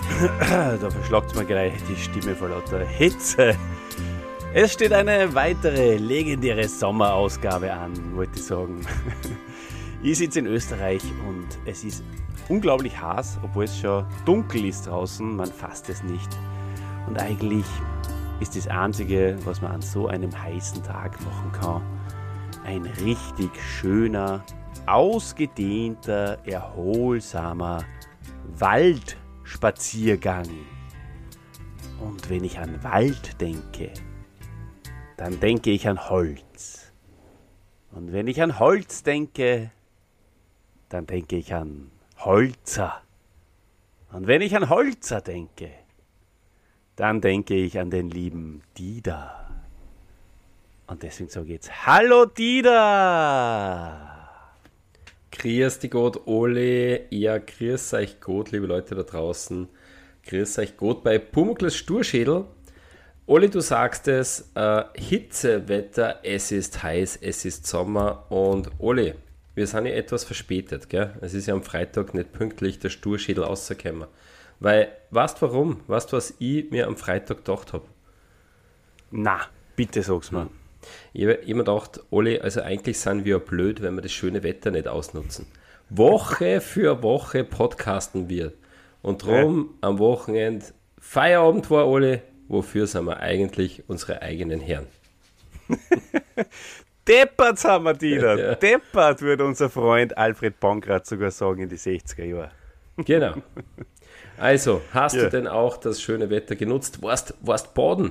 Da verschlagt mir gleich die Stimme vor lauter Hitze. Es steht eine weitere legendäre Sommerausgabe an, wollte ich sagen. Ich sitze in Österreich und es ist unglaublich heiß, obwohl es schon dunkel ist draußen, man fasst es nicht. Und eigentlich ist das Einzige, was man an so einem heißen Tag machen kann, ein richtig schöner, ausgedehnter, erholsamer Waldspaziergang. Und wenn ich an Wald denke, dann denke ich an Holz. Und wenn ich an Holz denke, dann denke ich an Holzer. Und wenn ich an Holzer denke, dann denke ich an den lieben Dieter. Und deswegen sage ich jetzt, hallo Dieter! Grüß dich Gott, Ole. Ja, grüß euch Gott, liebe Leute da draußen. Grüß euch Gott bei Pumuckls Sturschädel. Ole, du sagst es, Hitzewetter, es ist heiß, es ist Sommer. Und Ole, wir sind ja etwas verspätet, gell? Es ist ja am Freitag nicht pünktlich der Sturschädel rausgekommen. Weil, weißt du warum? Weißt du, was ich mir am Freitag gedacht habe? Na, bitte sag's mir. Ich habe mir gedacht, Ole, also eigentlich sind wir blöd, wenn wir das schöne Wetter nicht ausnutzen. Woche für Woche podcasten wir. Und darum am Wochenende Feierabend war, Ole, wofür sind wir eigentlich unsere eigenen Herren? Deppert sind wir, Dieter. Ja. Deppert, würde unser Freund Alfred Pankratz sogar sagen in die 60er Jahre. Genau. Also, hast du denn auch das schöne Wetter genutzt? Warst baden?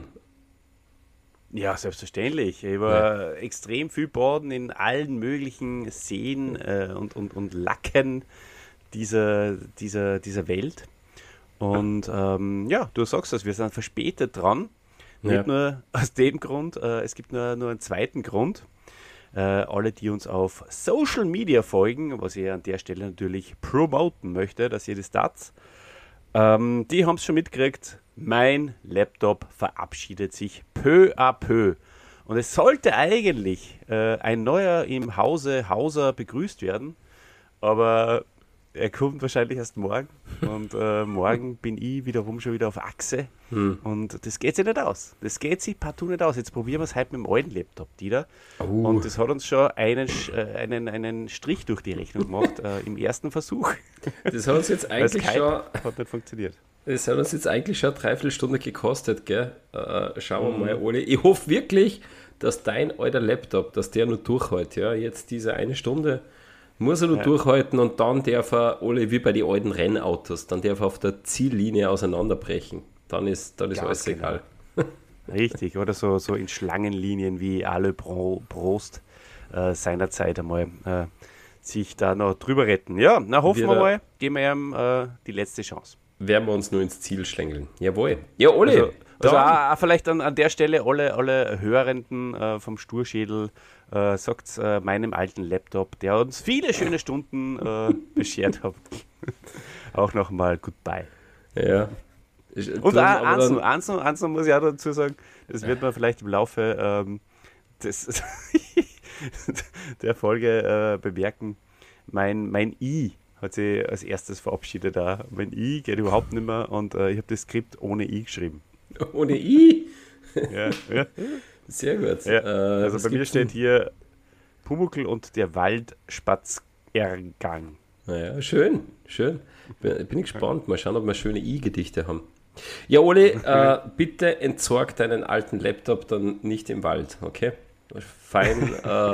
Ja, selbstverständlich. Ich war extrem viel baden in allen möglichen Seen und Lacken dieser Welt. Und du sagst es, wir sind verspätet dran. Nicht nur aus dem Grund, es gibt nur einen zweiten Grund. Alle, die uns auf Social Media folgen, was ich an der Stelle natürlich promoten möchte, dass ihr das tat, die haben es schon mitgekriegt. Mein Laptop verabschiedet sich peu à peu. Und es sollte eigentlich ein neuer im Hause Hauser begrüßt werden, aber er kommt wahrscheinlich erst morgen. Und morgen bin ich wiederum schon wieder auf Achse. Und das geht sich nicht aus. Das geht sich partout nicht aus. Jetzt probieren wir es heute mit dem alten Laptop, Dieter. Und das hat uns schon einen Strich durch die Rechnung gemacht im ersten Versuch. Das hat uns jetzt eigentlich hat nicht funktioniert. Das hat uns jetzt eigentlich schon eine Dreiviertelstunde gekostet, gell? Schauen wir mal, Ole. Ich hoffe wirklich, dass dein alter Laptop, dass der nur durchhält. Ja? Jetzt diese eine Stunde muss er nur durchhalten und dann darf er, Ole, wie bei den alten Rennautos, dann darf er auf der Ziellinie auseinanderbrechen. Dann ist alles egal. Richtig, oder so in Schlangenlinien wie Ale Prost seinerzeit einmal sich da noch drüber retten. Ja, na hoffen wir mal, geben wir ihm die letzte Chance. Werden wir uns nur ins Ziel schlängeln. Jawohl. Ja, Ole. Also auch vielleicht an der Stelle alle Hörenden vom Sturschädel, sagt meinem alten Laptop, der uns viele schöne Stunden beschert hat. Auch nochmal Goodbye. Ja. Und eins noch muss ich auch dazu sagen, das wird man vielleicht im Laufe der Folge bemerken. Mein I hat sich als erstes verabschiedet. Mein I geht überhaupt nicht mehr und ich habe das Skript ohne I geschrieben. Ohne I? Ja. Sehr gut. Ja, also bei mir steht hier Pumuckl und der Waldspaziergang. Naja, schön. Bin ich gespannt. Mal schauen, ob wir schöne I-Gedichte haben. Ja, Ole, bitte entsorg deinen alten Laptop dann nicht im Wald, okay? Fein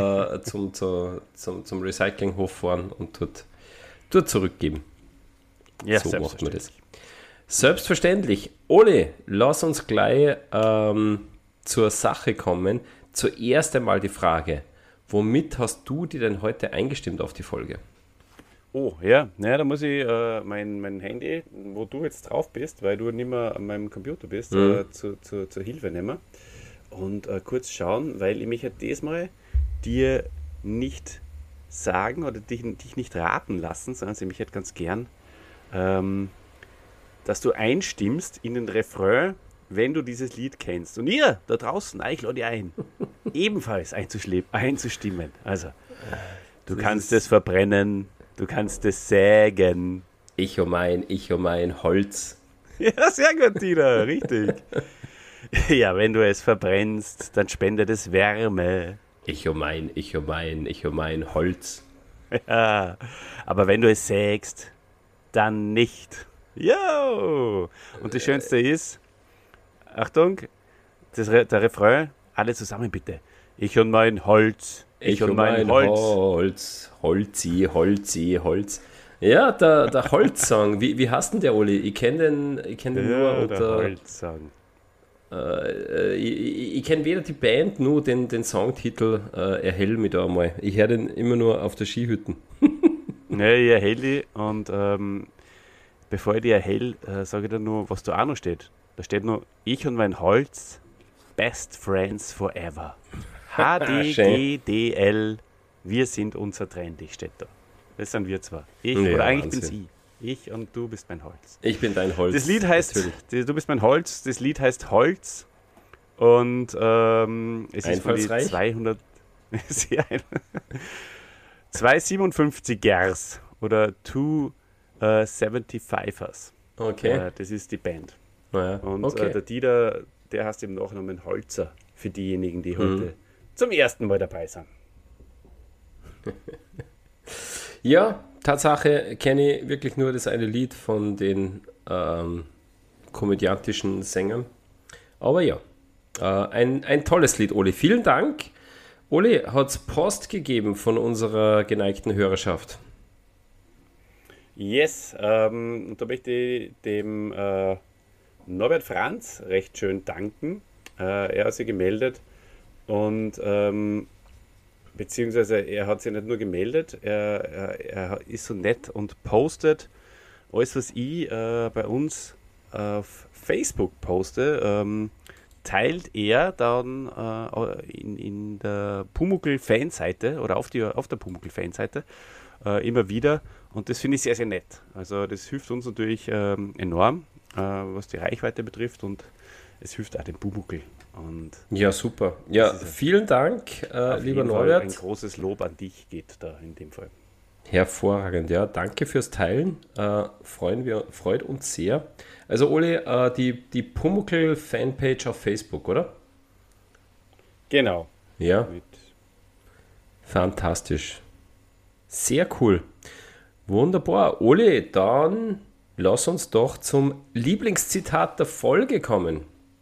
zum Recyclinghof fahren und dort zurückgeben. Ja, so macht man das. Selbstverständlich. Ole, lass uns gleich zur Sache kommen. Zuerst einmal die Frage, womit hast du dir denn heute eingestimmt auf die Folge? Oh, ja, da muss ich mein Handy, wo du jetzt drauf bist, weil du nicht mehr an meinem Computer bist, zur Hilfe nehmen und kurz schauen, weil ich mich halt diesmal dir nicht sagen oder dich nicht raten lassen, sondern ich mich halt ganz gern, dass du einstimmst in den Refrain, wenn du dieses Lied kennst. Und ihr da draußen, ich lade dich ein, ebenfalls einzustimmen. Also, du kannst es verbrennen, du kannst es sägen. Ich um mein Holz. Ja, sehr gut, Dieter, richtig. Ja, wenn du es verbrennst, dann spendet es Wärme. Ich um mein Holz. Ja, aber wenn du es sägst, dann nicht. Jo! Und das Schönste ist, Achtung, der Refrain, alle zusammen bitte. Ich und mein Holz. Ich und mein Holz. Holz. Ja, der Holzsong. Wie heißt denn der, Oli? Ich kenne den nur Ja, der unter. Holzsong. Ich kenne weder die Band, nur den Songtitel Erhell mich da einmal. Ich höre den immer nur auf der Skihütten. Ja, ich erhell die und bevor ich die erhell, sage ich dir nur, was da auch noch steht. Da steht nur, ich und mein Holz, best friends forever. HDGDL, wir sind unzertrennlich, steht da. Das sind wir zwar. Oder eigentlich bin's ich. Ich und du bist mein Holz. Ich bin dein Holz. Das Lied heißt, du bist mein Holz, das Lied heißt Holz und es ist von die 200, 257ers oder 275ers. Okay. Das ist die Band. Naja. Und Okay. der Dieter, der heißt im Nachnamen Holzer, für diejenigen, die heute zum ersten Mal dabei sind. Ja, Tatsache kenne ich wirklich nur das eine Lied von den komödiantischen Sängern. Aber ja, ein tolles Lied, Oli. Vielen Dank. Oli, hat es Post gegeben von unserer geneigten Hörerschaft? Yes, und da möchte ich dem Norbert Franz recht schön danken. Er hat sich gemeldet und beziehungsweise er hat sich nicht nur gemeldet, er ist so nett und postet alles, was ich bei uns auf Facebook poste, teilt er dann in der Pumuckl-Fanseite oder auf der Pumuckl-Fanseite immer wieder. Und das finde ich sehr, sehr nett. Also das hilft uns natürlich enorm, was die Reichweite betrifft und es hilft auch dem Pumuckl. Und ja, super. Ja, vielen Dank, lieber Norbert. Ein großes Lob an dich geht da in dem Fall. Hervorragend, ja. Danke fürs Teilen. Freut uns sehr. Also, Oli, die Pumuckl-Fanpage auf Facebook, oder? Genau. Ja. Fantastisch. Sehr cool. Wunderbar. Oli, dann lass uns doch zum Lieblingszitat der Folge kommen.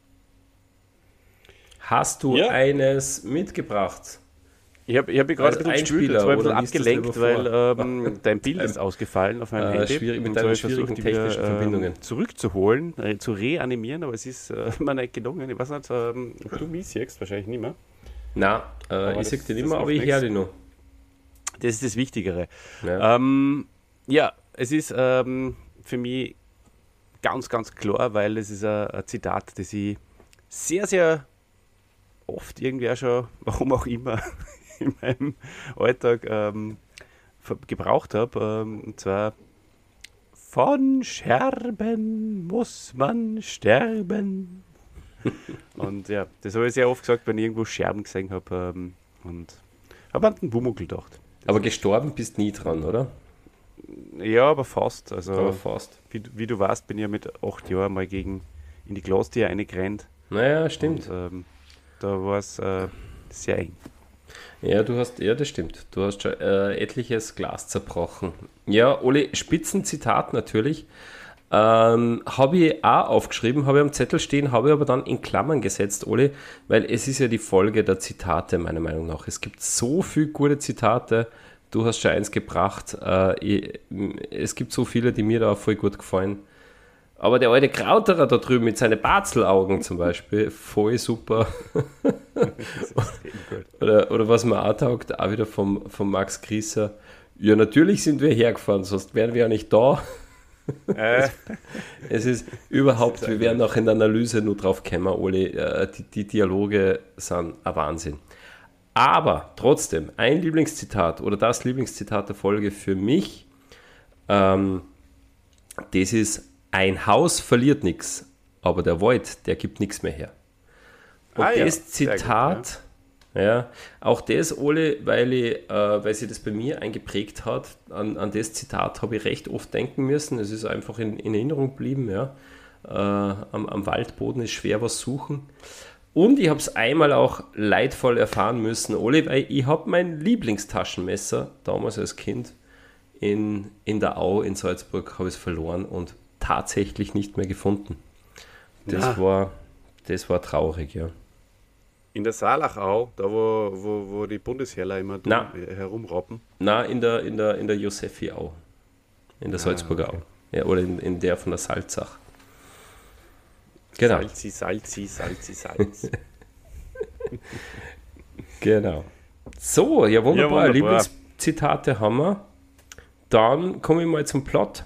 Hast du eines mitgebracht? Ich hab gerade ein bisschen gespielt, jetzt war ein bisschen abgelenkt, weil dein Bild ist ausgefallen auf meinem Handy. Schwierig, mit deinen schwierigen technischen Verbindungen. Zurückzuholen, zu reanimieren, aber es ist mir nicht gelungen. Ich weiß nicht, ob du mich siehst, wahrscheinlich nicht mehr. Nein, ich sehe den nicht mehr, aber ich höre den noch. Das ist das Wichtigere. Ja, es ist für mich ganz, ganz klar, weil es ist ein Zitat, das ich sehr, sehr oft irgendwie auch schon, warum auch immer, in meinem Alltag gebraucht habe. Und zwar: Von Scherben muss man sterben. Und ja, das habe ich sehr oft gesagt, wenn ich irgendwo Scherben gesehen habe. Und habe an den Pumuckl gedacht. Aber gestorben bist nie dran, oder? Ja, aber fast. Also, aber fast. Wie du weißt, bin ich ja mit 8 Jahren mal in die Glastür reingerannt. Naja, stimmt. Und, da war es sehr eng. Ja, das stimmt. Du hast schon etliches Glas zerbrochen. Ja, Oli, Spitzenzitat natürlich. Habe ich auch aufgeschrieben, habe ich am Zettel stehen, habe ich aber dann in Klammern gesetzt, Oli, weil es ist ja die Folge der Zitate, meiner Meinung nach. Es gibt so viele gute Zitate. Du hast schon eins gebracht. Es gibt so viele, die mir da auch voll gut gefallen. Aber der alte Krauterer da drüben mit seinen Barzelaugen zum Beispiel, voll super. oder was mir auch taugt, auch wieder vom Max Grieser. Ja, natürlich sind wir hergefahren, sonst wären wir ja nicht da. Es ist überhaupt, wir werden auch in der Analyse nur drauf kommen, Oli, die Dialoge sind ein Wahnsinn. Aber trotzdem, ein Lieblingszitat oder das Lieblingszitat der Folge für mich, das ist: Ein Haus verliert nichts, aber der Wald, der gibt nichts mehr her. Und das Zitat, ja, auch das, Ole, weil sich das bei mir eingeprägt hat, an das Zitat habe ich recht oft denken müssen. Es ist einfach in Erinnerung geblieben, ja. am Waldboden ist schwer was suchen. Und ich habe es einmal auch leidvoll erfahren müssen, Oli, weil ich habe mein Lieblingstaschenmesser damals als Kind in der Au in Salzburg habe ich es verloren und tatsächlich nicht mehr gefunden. Das war traurig, ja. In der Saalachau, da wo die Bundesheerler immer herumrappen? Nein, in der Josephi-Au. In der Salzburger Au. Ja, oder in der von der Salzach. Genau. Salzi. Genau. So, ja wunderbar. Lieblingszitate haben wir. Dann komme ich mal zum Plot.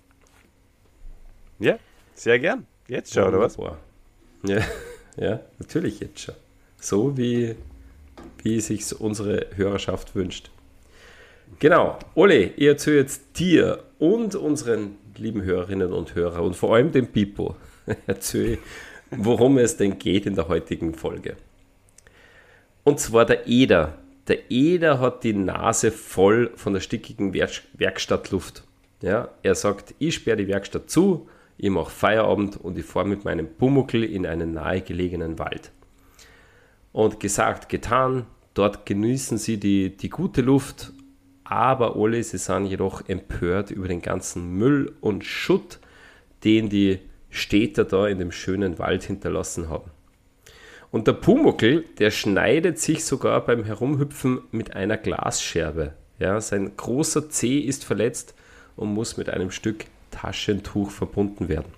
Ja, sehr gern. Jetzt schon, oder was? Ja, natürlich jetzt schon. So wie sich unsere Hörerschaft wünscht. Genau. Oli, ich erzähle jetzt dir und unseren lieben Hörerinnen und Hörern und vor allem dem Pipo erzähle, worum es denn geht in der heutigen Folge. Und zwar der Eder. Der Eder hat die Nase voll von der stickigen Werkstattluft. Ja, er sagt, ich sperre die Werkstatt zu, ich mache Feierabend und ich fahre mit meinem Pumuckl in einen nahegelegenen Wald. Und gesagt, getan, dort genießen sie die gute Luft, aber alle, sie sind jedoch empört über den ganzen Müll und Schutt, den die Städter da in dem schönen Wald hinterlassen haben. Und der Pumuckl, der schneidet sich sogar beim Herumhüpfen mit einer Glasscherbe. Ja, sein großer Zeh ist verletzt und muss mit einem Stück Taschentuch verbunden werden.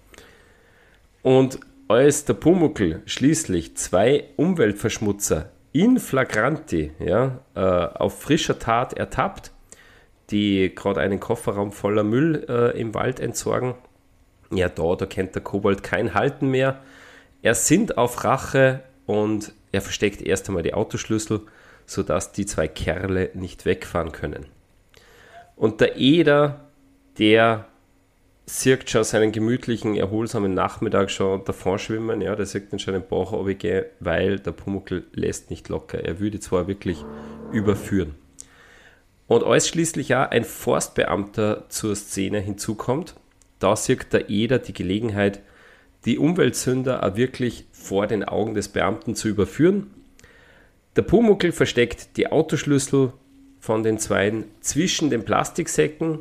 Und als der Pumuckl schließlich 2 Umweltverschmutzer in flagranti, auf frischer Tat ertappt, die gerade einen Kofferraum voller Müll im Wald entsorgen, ja, da kennt der Kobold kein Halten mehr. Er sinnt auf Rache und er versteckt erst einmal die Autoschlüssel, sodass die 2 Kerle nicht wegfahren können. Und der Eder, der sieht schon seinen gemütlichen, erholsamen Nachmittag schon davon schwimmen, ja, der sieht dann schon den Bach runtergehen, weil der Pumuckl lässt nicht locker. Er würde zwar wirklich überführen. Und als schließlich auch ein Forstbeamter zur Szene hinzukommt, da sieht der Eder die Gelegenheit, die Umweltsünder auch wirklich vor den Augen des Beamten zu überführen. Der Pumuckl versteckt die Autoschlüssel von den 2 zwischen den Plastiksäcken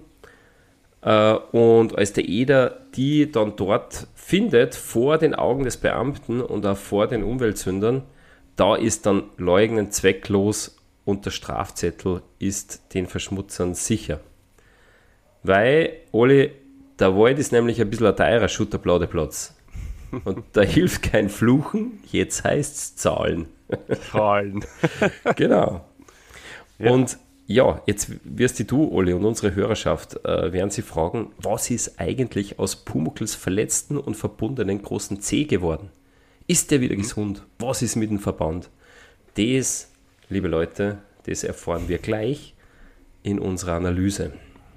und als der Eder die dann dort findet, vor den Augen des Beamten und auch vor den Umweltsündern, da ist dann Leugnen zwecklos und der Strafzettel ist den Verschmutzern sicher. Weil, Oli, der Wald ist nämlich ein bisschen ein teurer Schutterplaudeplatz. Und da hilft kein Fluchen, jetzt heißt es Zahlen. Zahlen. Genau. Ja. Und ja, jetzt wirst du, Oli, und unsere Hörerschaft werden sie fragen, was ist eigentlich aus Pumuckls verletzten und verbundenen großen Zeh geworden? Ist der wieder gesund? Was ist mit dem Verband? Das, liebe Leute, das erfahren wir gleich in unserer Analyse.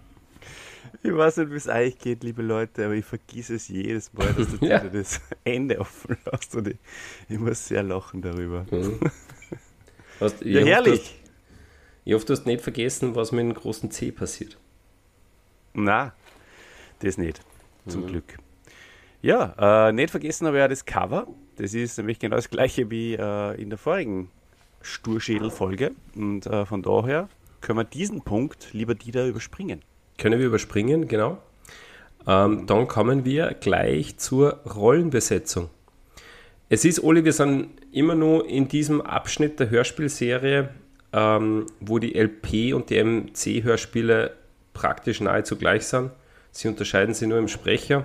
Ich weiß nicht, wie es euch geht, liebe Leute, aber ich vergesse es jedes Mal, dass du dir das Ende offen lässt und ich muss sehr lachen darüber. Mhm. Ja, herrlich. Ich hoffe, du hast nicht vergessen, was mit dem großen C passiert. Nein, das nicht, zum Glück. Ja, nicht vergessen habe ich auch das Cover. Das ist nämlich genau das gleiche wie in der vorigen Sturschädel-Folge und von daher können wir diesen Punkt, lieber Dieter, überspringen. Können wir überspringen, genau. Dann kommen wir gleich zur Rollenbesetzung. Es ist, Oli, wir sind immer nur in diesem Abschnitt der Hörspielserie, wo die LP und die MC-Hörspiele praktisch nahezu gleich sind. Sie unterscheiden sich nur im Sprecher.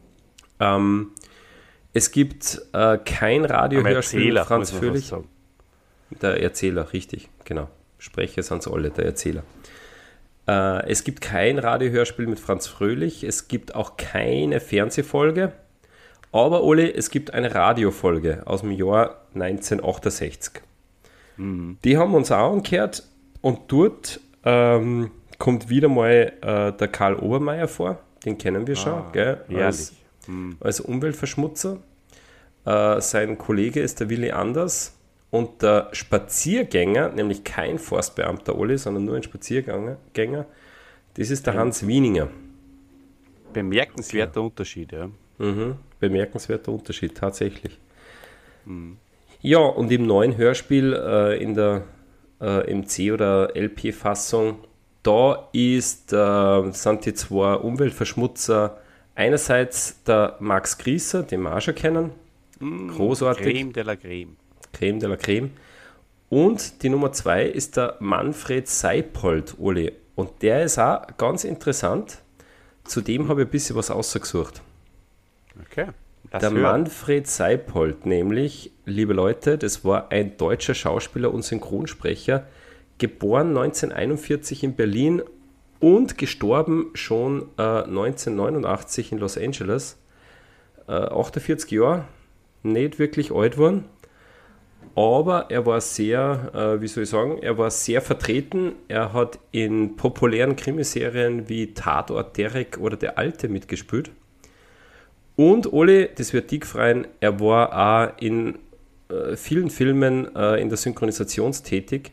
Es gibt kein Radiohörspiel mit Franz Fröhlich. Der Erzähler, richtig, genau. Sprecher sind es alle, der Erzähler. Es gibt kein Radiohörspiel mit Franz Fröhlich, es gibt auch keine Fernsehfolge, aber Oli, es gibt eine Radiofolge aus dem Jahr 1968. Die haben wir uns auch angehört und dort kommt wieder mal der Karl Obermeier vor, den kennen wir schon, gell? Als Umweltverschmutzer. Sein Kollege ist der Willi Anders. Und der Spaziergänger, nämlich kein Forstbeamter Oli, sondern nur ein Spaziergänger, das ist der Hans Wieninger. Bemerkenswerter Unterschied, ja. Bemerkenswerter Unterschied, tatsächlich. Ja, und im neuen Hörspiel in der MC- oder LP-Fassung, da sind die zwei Umweltverschmutzer einerseits der Max Grießer, den wir auch schon kennen, großartig. Creme de la Creme. Creme de la Creme. Und die Nummer 2 ist der Manfred Seipold, Uli. Und der ist auch ganz interessant. Zu dem habe ich ein bisschen was ausgesucht. Okay. Der Manfred Seipold, nämlich, liebe Leute, das war ein deutscher Schauspieler und Synchronsprecher, geboren 1941 in Berlin und gestorben schon 1989 in Los Angeles. 48 Jahre, nicht wirklich alt geworden, aber er war sehr, er war sehr vertreten. Er hat in populären Krimiserien wie Tatort Derek oder Der Alte mitgespielt. Und Ole, das wird dich freuen, er war auch in vielen Filmen in der Synchronisation tätig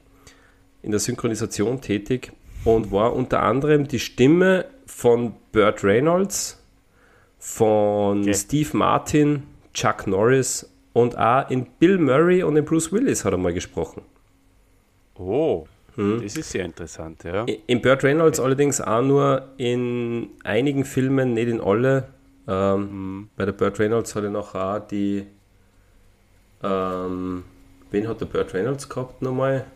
und war unter anderem die Stimme von Burt Reynolds, von Steve Martin, Chuck Norris und auch in Bill Murray und in Bruce Willis hat er mal gesprochen. Oh, das ist sehr interessant, ja. In Burt Reynolds allerdings auch nur in einigen Filmen, nicht in alle. Bei der Burt Reynolds hat er noch auch die wen hat der Burt Reynolds gehabt nochmal?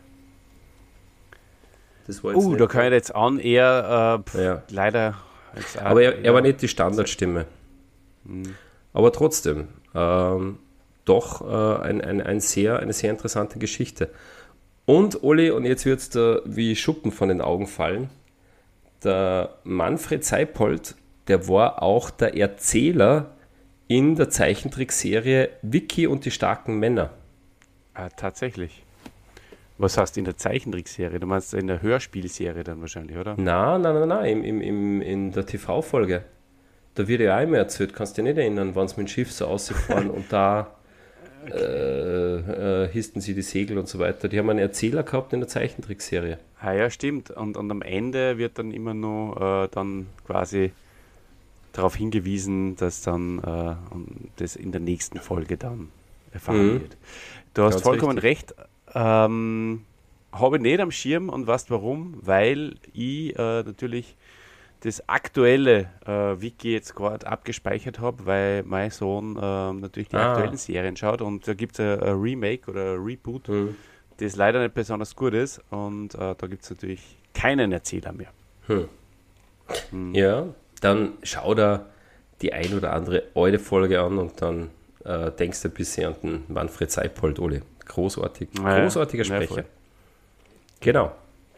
Das war jetzt da kann ich jetzt eher leider aber er war nicht die Standardstimme. Aber trotzdem doch eine sehr interessante Geschichte. Und Oli, und jetzt wird es da wie Schuppen von den Augen fallen, der Manfred Seipold, der war auch der Erzähler in der Zeichentrickserie Vicky und die starken Männer. Ah, tatsächlich. Was heißt in der Zeichentrickserie? Du meinst in der Hörspielserie dann wahrscheinlich, oder? Nein, in der TV-Folge. Da wird ja auch immer erzählt, kannst du dich nicht erinnern, wann sie mit dem Schiff so ausgefahren und da hissten sie die Segel und so weiter. Die haben einen Erzähler gehabt in der Zeichentrickserie. Ah ja, stimmt. Und am Ende wird dann immer nur dann quasi darauf hingewiesen, dass dann das in der nächsten Folge dann erfahren wird. Du hast ganz vollkommen recht. Habe ich nicht am Schirm und weißt warum? Weil ich natürlich das aktuelle Wiki jetzt gerade abgespeichert habe, weil mein Sohn natürlich die aktuellen Serien schaut und da gibt es ein Remake oder ein Reboot, das leider nicht besonders gut ist und da gibt es natürlich keinen Erzähler mehr. Ja, dann schau da die ein oder andere alte Folge an und dann denkst du ein bisschen an den Manfred Seipold, Ole. Großartiger Sprecher. Genau.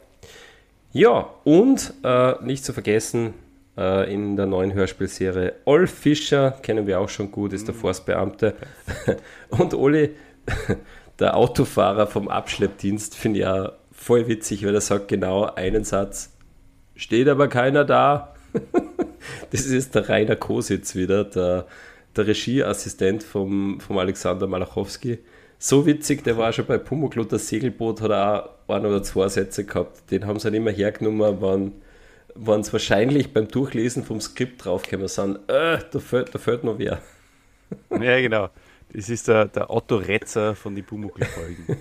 Ja, und nicht zu vergessen, in der neuen Hörspielserie Olf Fischer, kennen wir auch schon gut, ist der Forstbeamte. Und Oli, der Autofahrer vom Abschleppdienst, finde ich ja voll witzig, weil er sagt genau einen Satz, steht aber keiner da. Das ist der Rainer Kositz wieder, der Regieassistent vom Alexander Malachowski. So witzig, der war schon bei Pumuckl, das Segelboot, hat er auch ein oder zwei Sätze gehabt. Den haben sie dann immer hergenommen, wenn es wahrscheinlich beim Durchlesen vom Skript draufgekommen sind. Da fehlt noch wer. Ja, genau. Das ist der Otto Retzer von den Pumuckl-Folgen.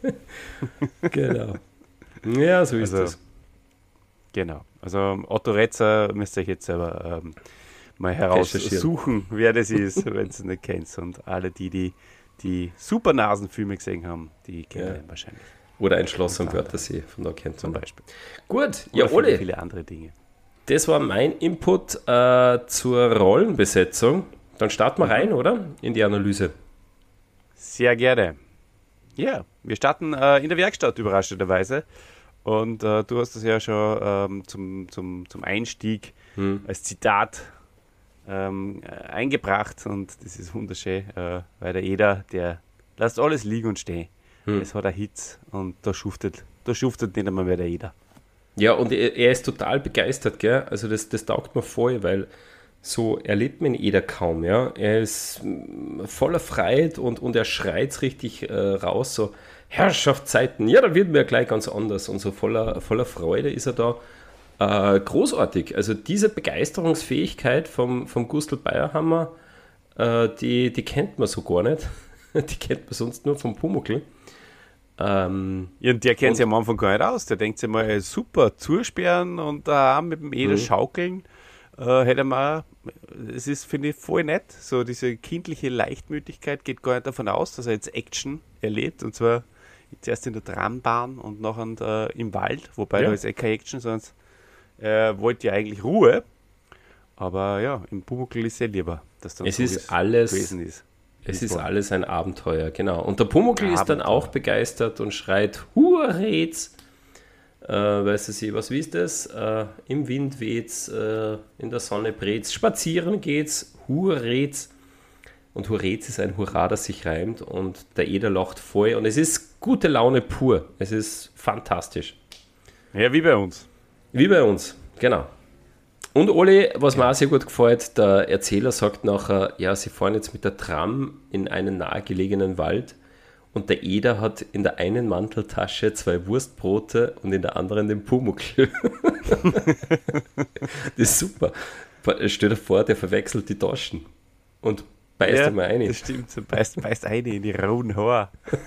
Genau. Ja, so ist es. Genau. Also Otto Retzer müsst ihr euch jetzt selber mal heraussuchen, wer das ist, wenn ihr es nicht kennt. Und alle, die Supernasen-Filme gesehen haben, die kennen ihn wahrscheinlich. Oder ein Schloss am Wörthersee, von da kennt zum Beispiel. Gut, ja, Ole. Viele andere Dinge. Das war mein Input zur Rollenbesetzung. Dann starten wir rein, oder? In die Analyse. Sehr gerne. Ja, wir starten in der Werkstatt, überraschenderweise. Und du hast das ja schon zum Einstieg als Zitat eingebracht und das ist wunderschön, weil der Eder, der lässt alles liegen und stehen. Es hat eine Hitze und da schuftet nicht einmal mehr der Eder. Ja, und er ist total begeistert, gell? Also das taugt mir voll, weil so erlebt man Eder kaum, ja. Er ist voller Freiheit und er schreit richtig raus, so Herrschaftszeiten, ja, da wird mir gleich ganz anders und so voller Freude ist er da. Großartig. Also diese Begeisterungsfähigkeit vom Gustl Bayerhammer die kennt man so gar nicht. Die kennt man sonst nur vom Pumuckl. Ja, und der kennt sich am Anfang gar nicht aus. Der denkt sich mal, super, zusperren und mit dem Eder schaukeln. Hätte man, es ist, finde ich, voll nett. So diese kindliche Leichtmütigkeit geht gar nicht davon aus, dass er jetzt Action erlebt. Und zwar zuerst in der Trambahn und nachher im Wald. Wobei da ist keine Action, sondern wollte ja eigentlich Ruhe. Aber ja, im Pumuckl ist es lieber, dass dann es so ist alles gewesen ist. Es ist alles ein Abenteuer, genau. Und der Pumuckl ist dann auch begeistert und schreit, Hurrets! Weißt du sie, was ist das? Im Wind weht's, in der Sonne brät's, spazieren geht's, Hurrets! Und Hurrets ist ein Hurra, das sich reimt und der Eder lacht voll und es ist gute Laune pur. Es ist fantastisch. Ja, wie bei uns. Wie bei uns, genau. Und Oli, was mir auch sehr gut gefällt, der Erzähler sagt nachher, ja, sie fahren jetzt mit der Tram in einen nahegelegenen Wald und der Eder hat in der einen Manteltasche 2 Wurstbrote und in der anderen den Pumuckl. Das ist super. Stell dir vor, der verwechselt die Taschen und beißt einmal rein. Das stimmt, so beißt eine in die rauen Haare.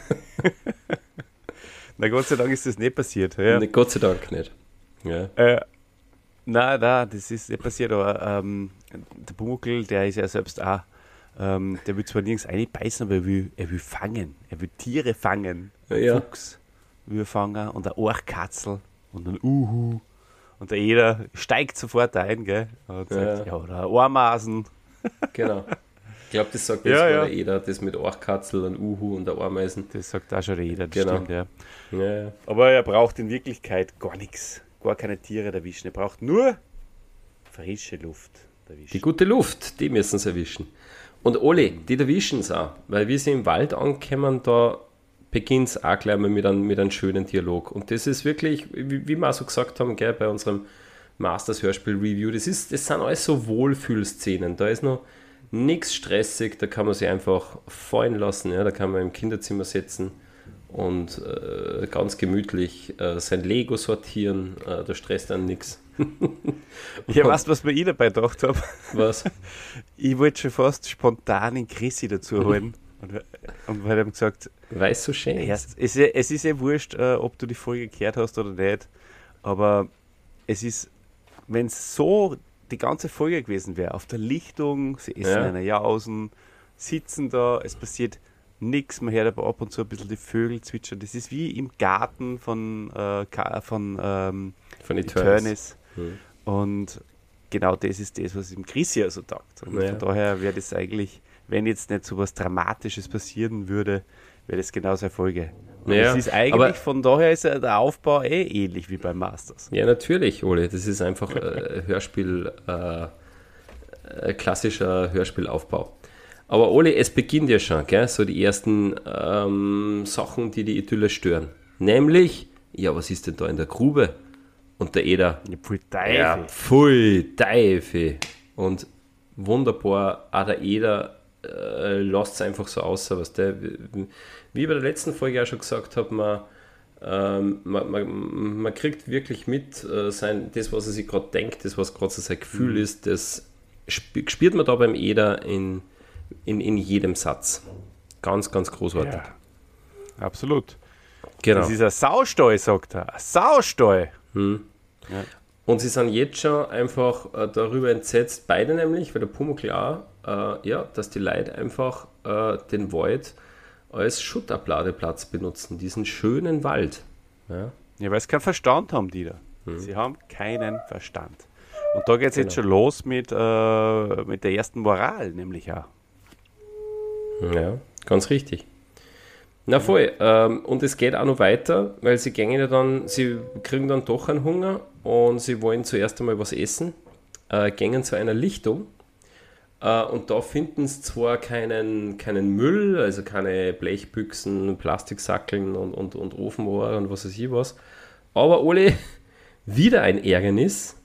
Na, Gott sei Dank ist das nicht passiert. Ja. Gott sei Dank nicht. Ja. Nein, das ist nicht passiert, aber der Pumuckl, der ist ja selbst auch, der will zwar nirgends reinbeißen, aber er will fangen. Er will Tiere fangen. Ja. Fuchs will er fangen und eine Orchkatzel und ein Uhu. Und der Eder steigt sofort ein, gell? Und sagt, oder Ohrmasen. Genau. Ich glaube, das sagt jetzt der Eder, das mit Orchkatzel, ein Uhu und der Ameisen. Das sagt auch schon der Eder, das stimmt, ja. Ja. Aber er braucht in Wirklichkeit gar nichts. Gar keine Tiere erwischen. Er braucht nur frische Luft erwischen. Die gute Luft, die müssen sie erwischen. Und alle, die erwischen es auch. Weil wir sie im Wald ankommen, da beginnt es auch gleich mal mit einem schönen Dialog. Und das ist wirklich, wie wir auch so gesagt haben, gell, bei unserem Masters-Hörspiel-Review, das sind alles so Wohlfühlszenen. Da ist noch nichts stressig, da kann man sich einfach fallen lassen. Ja? Da kann man im Kinderzimmer sitzen und ganz gemütlich sein Lego sortieren, da stresst dann nichts. Ja, weißt du, was mir ich dabei gedacht habe? Was? Ich wollte schon fast spontan den Chrissy dazu holen und weil ihm gesagt, weil es so schön ist. Es ist ja wurscht, ob du die Folge gehört hast oder nicht, aber es ist, wenn es so die ganze Folge gewesen wäre, auf der Lichtung, sie essen eine Jausen, sitzen da, es passiert nichts, man hört aber ab und zu ein bisschen die Vögel zwitschern. Das ist wie im Garten von Eternis. Und genau das ist das, was im Chrissy also taugt. Und von daher wäre das eigentlich, wenn jetzt nicht so was Dramatisches passieren würde, wäre das genauso eine Folge. Es ist eigentlich, von daher ist der Aufbau ähnlich wie beim Masters. Ja, natürlich, Ole. Das ist einfach klassischer Hörspielaufbau. Aber Ole, es beginnt ja schon, gell? So die ersten Sachen, die die Idylle stören. Nämlich, ja, was ist denn da in der Grube? Und der Eder, pfui Teufel. Und wunderbar, auch der Eder lässt es einfach so aus, was der, wie ich bei der letzten Folge auch schon gesagt habe, man kriegt wirklich mit, das, was er sich gerade denkt, das, was gerade so sein Gefühl ist, das spürt man da beim Eder in jedem Satz. Ganz, ganz großartig. Ja, absolut. Genau. Das ist ein Saustall, sagt er. Ein Saustall. Ja. Und sie sind jetzt schon einfach darüber entsetzt, beide nämlich, weil der Pumuckl auch, dass die Leute einfach den Wald als Schuttabladeplatz benutzen, diesen schönen Wald. Ja, weil sie keinen Verstand haben, die da. Sie haben keinen Verstand. Und da geht es jetzt schon los mit der ersten Moral, nämlich auch. Ja, ganz richtig. Na voll. Und es geht auch noch weiter, weil sie kriegen dann doch einen Hunger und sie wollen zuerst einmal was essen, gehen zu einer Lichtung und da finden sie zwar keinen Müll, also keine Blechbüchsen, Plastiksackeln und Ofenrohr und was weiß ich was, aber Ole, wieder ein Ärgernis,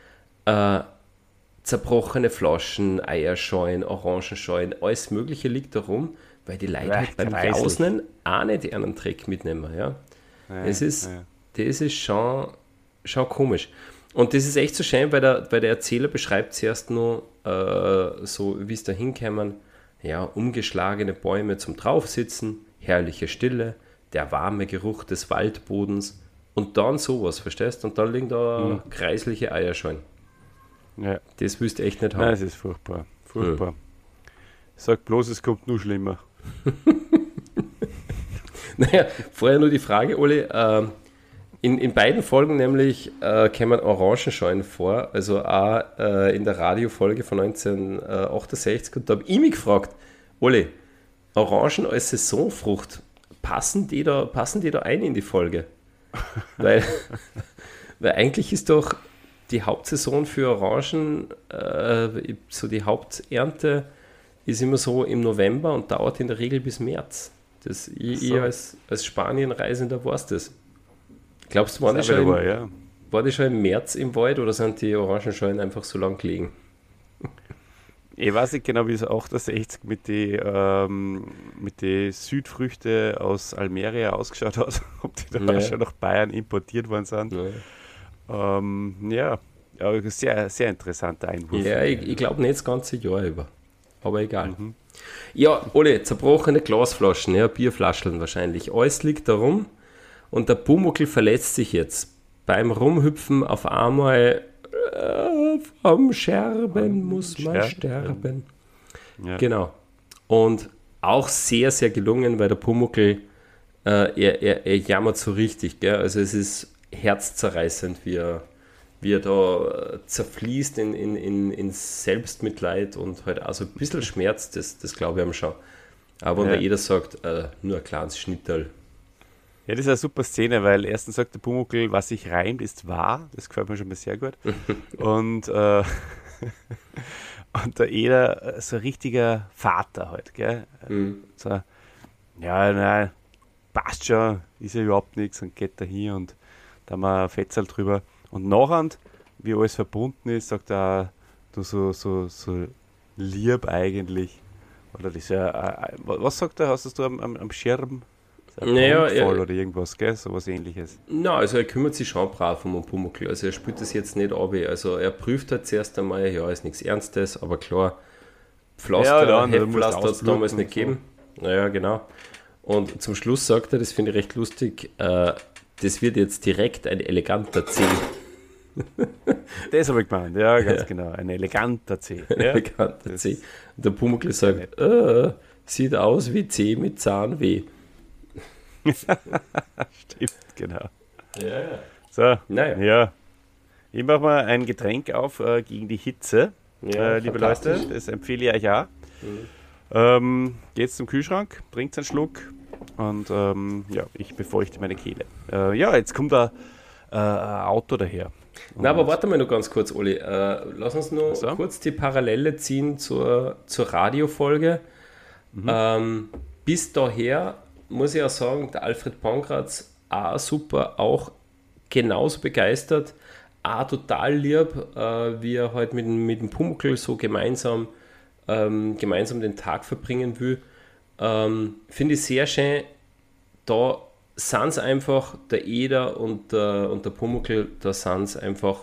zerbrochene Flaschen, Eierschalen, Orangenschalen, alles mögliche liegt da rum, weil die Leute halt beim Jausen auch nicht ihren Dreck mitnehmen. Ja? Das ist schon komisch. Und das ist echt so schön, weil der Erzähler beschreibt zuerst nur, so wie es da hinkommen, ja, umgeschlagene Bäume zum Draufsitzen, herrliche Stille, der warme Geruch des Waldbodens und dann sowas, verstehst? Und dann liegen da kreisliche Eierschalen. Ja. Das willst du echt nicht haben. Nein, es ist furchtbar. Furchtbar. Sag bloß, es kommt nur schlimmer. Naja, vorher nur die Frage, Oli. In beiden Folgen nämlich kämen Orangenschalen vor, also auch in der Radiofolge von 1968. Und da habe ich mich gefragt, Oli, Orangen als Saisonfrucht, passen die da ein in die Folge? Weil eigentlich ist doch die Hauptsaison für Orangen, so die Haupternte ist immer so im November und dauert in der Regel bis März. Ich als Spanienreisender weiß das. Glaubst du, waren die schon im März im Wald oder sind die Orangenschalen einfach so lang gelegen? Ich weiß nicht genau, wie es 68 mit den Südfrüchten aus Almeria ausgeschaut hat, ob die da schon nach Bayern importiert worden sind. Ja, sehr, sehr interessanter Einwurf. Ja, ich glaube nicht das ganze Jahr über, aber egal. Ja, Ole, zerbrochene Glasflaschen, ja, Bierflaschen wahrscheinlich. Alles liegt da rum und der Pumuckl verletzt sich jetzt. Beim Rumhüpfen auf einmal vom Scherben muss man sterben. Ja. Genau. Und auch sehr, sehr gelungen, weil der Pumuckl, er jammert so richtig. Gell? Also es ist herzzerreißend, wie er da zerfließt in Selbstmitleid und halt auch so ein bisschen Schmerz, das glaube ich ihm schon. Aber wenn jeder sagt, nur ein kleines Schnitterl. Ja, das ist eine super Szene, weil erstens sagt der Pumuckl, was sich reimt, ist wahr. Das gefällt mir schon mal sehr gut. Und der Eder, so ein richtiger Vater halt, gell? So, ja, nein, passt schon, ist ja überhaupt nichts und geht da hin und da haben wir ein Fetzel drüber. Und nachher, wie alles verbunden ist, sagt er, du so lieb eigentlich. Oder das ja, was sagt er, hast du am Schirm? Naja, voll oder irgendwas, gell? So was Ähnliches. Na, also er kümmert sich schon brav um den Pumuckl. Also er spürt das jetzt nicht ab. Also er prüft halt zuerst einmal, ja, ist nichts Ernstes, aber klar, Pflaster, Heftpflaster hat es damals nicht gegeben. Naja, genau. Und zum Schluss sagt er, das finde ich recht lustig, das wird jetzt direkt ein eleganter C. Das habe ich gemeint, ja, ganz genau. Ein eleganter C. Ja, eleganter C. Und der Pumuckl sagt, sieht aus wie C mit Zahnweh. Stimmt, genau. Ja. So, ja. Ich mache mal ein Getränk auf gegen die Hitze, liebe Leute. Das empfehle ich euch auch. Geht zum Kühlschrank, trinkt einen Schluck und ich befeuchte meine Kehle. Jetzt kommt ein Auto daher. Na, aber warte mal noch ganz kurz, Oli. Lass uns nur kurz die Parallele ziehen zur Radiofolge. Bis daher muss ich auch sagen, der Alfred Pankratz auch super, auch genauso begeistert, auch total lieb, wie er halt mit dem Pumuckl so gemeinsam den Tag verbringen will. Finde ich sehr schön. Da sind es einfach, der Eder und der Pumuckl, da sind es einfach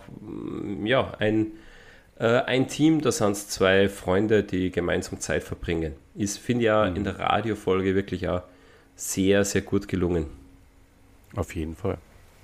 ein Team, da sind es zwei Freunde, die gemeinsam Zeit verbringen. Finde ich auch in der Radiofolge wirklich auch sehr, sehr gut gelungen. Auf jeden Fall.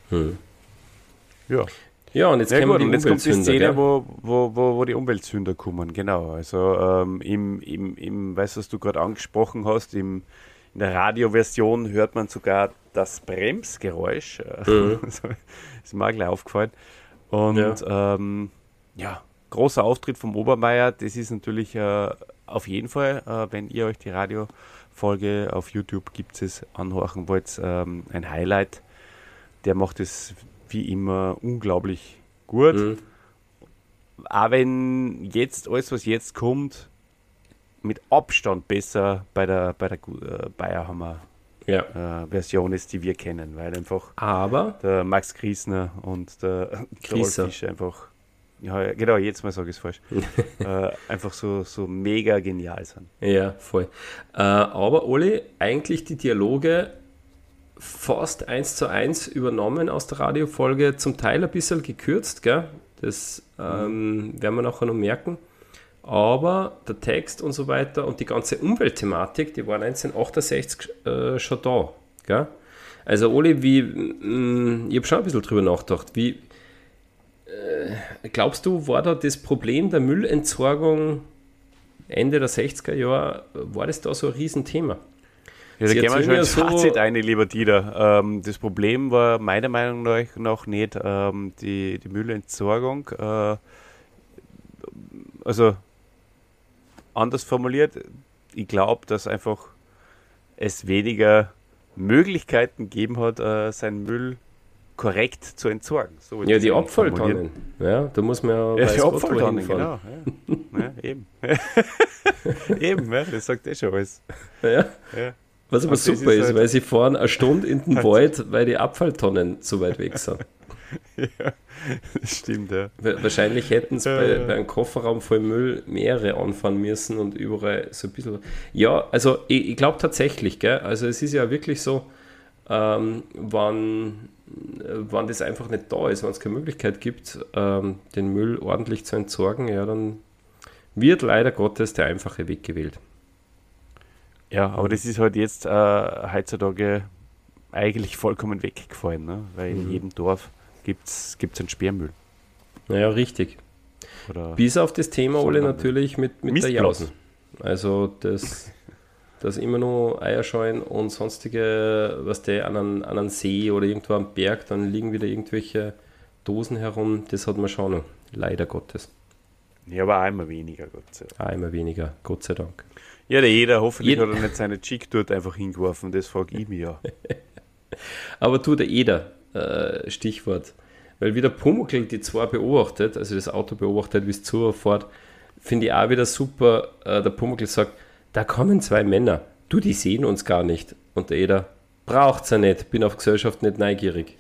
Ja, und jetzt kommt die Szene, wo die Umweltsünder kommen, genau. Also weißt du, was du gerade angesprochen hast, in der Radioversion hört man sogar das Bremsgeräusch. Ist mir auch gleich aufgefallen. Und großer Auftritt vom Obermeier, das ist natürlich auf jeden Fall, wenn ihr euch die Radiofolge auf YouTube gibt es anhören wollt, ein Highlight. Der macht es wie immer unglaublich gut. Auch wenn jetzt alles, was jetzt kommt, mit Abstand besser bei der Bayerhammer Version ist, die wir kennen, weil einfach der Max Griesner und der Rolf Fischer einfach, ja genau, jetzt mal sage ich es falsch, einfach so mega genial sind. Ja, voll. Aber Oli, eigentlich die Dialoge fast 1:1 übernommen aus der Radiofolge, zum Teil ein bisschen gekürzt, gell? Das werden wir nachher noch merken. aber der Text und so weiter und die ganze Umweltthematik, die war 1968 schon da. Gell? Also Oli, ich habe schon ein bisschen drüber nachgedacht, glaubst du, war da das Problem der Müllentsorgung Ende der 60er Jahre, war das da so ein Riesenthema? Ja, da gehen wir schon ins Fazit ein, lieber Dieter. Das Problem war meiner Meinung nach nicht die Müllentsorgung. Also anders formuliert, ich glaube, dass einfach es weniger Möglichkeiten gegeben hat, seinen Müll korrekt zu entsorgen. So ja, die Abfalltonnen. Ja, da muss man ja die Abfalltonnen, genau. Ja, eben. Eben, ja, das sagt schon alles. Ja. Was aber super ist, halt, weil sie fahren eine Stunde in den Wald, weil die Abfalltonnen so weit weg sind. Ja, das stimmt, ja. Wahrscheinlich hätten sie bei einem Kofferraum voll Müll mehrere anfahren müssen und überall so ein bisschen. Ja, also ich glaube tatsächlich, gell? Also es ist ja wirklich so, wann das einfach nicht da ist, wenn es keine Möglichkeit gibt, den Müll ordentlich zu entsorgen, ja, dann wird leider Gottes der einfache Weg gewählt. Ja, aber das ist halt jetzt heutzutage eigentlich vollkommen weggefallen, ne? Weil in jedem Dorf gibt's einen Sperrmüll. Naja, richtig. Oder bis auf das Thema, Ole, natürlich mit der Jausen. Also das immer nur Eierscheuen und sonstige, was der an einem See oder irgendwo am Berg, dann liegen wieder irgendwelche Dosen herum, das hat man schon noch, leider Gottes. Ja, aber einmal weniger, Gott sei Dank. Einmal weniger, Gott sei Dank. Ja, hoffentlich hat er nicht seine Chick dort einfach hingeworfen, das frage ich mich ja. Aber der Eder, Stichwort, weil wieder Pumuckl die zwei beobachtet, also das Auto beobachtet, wie es zufährt, finde ich auch wieder super, der Pumuckl sagt, da kommen zwei Männer, die sehen uns gar nicht. Und der Eder, braucht's ja nicht, bin auf Gesellschaft nicht neugierig.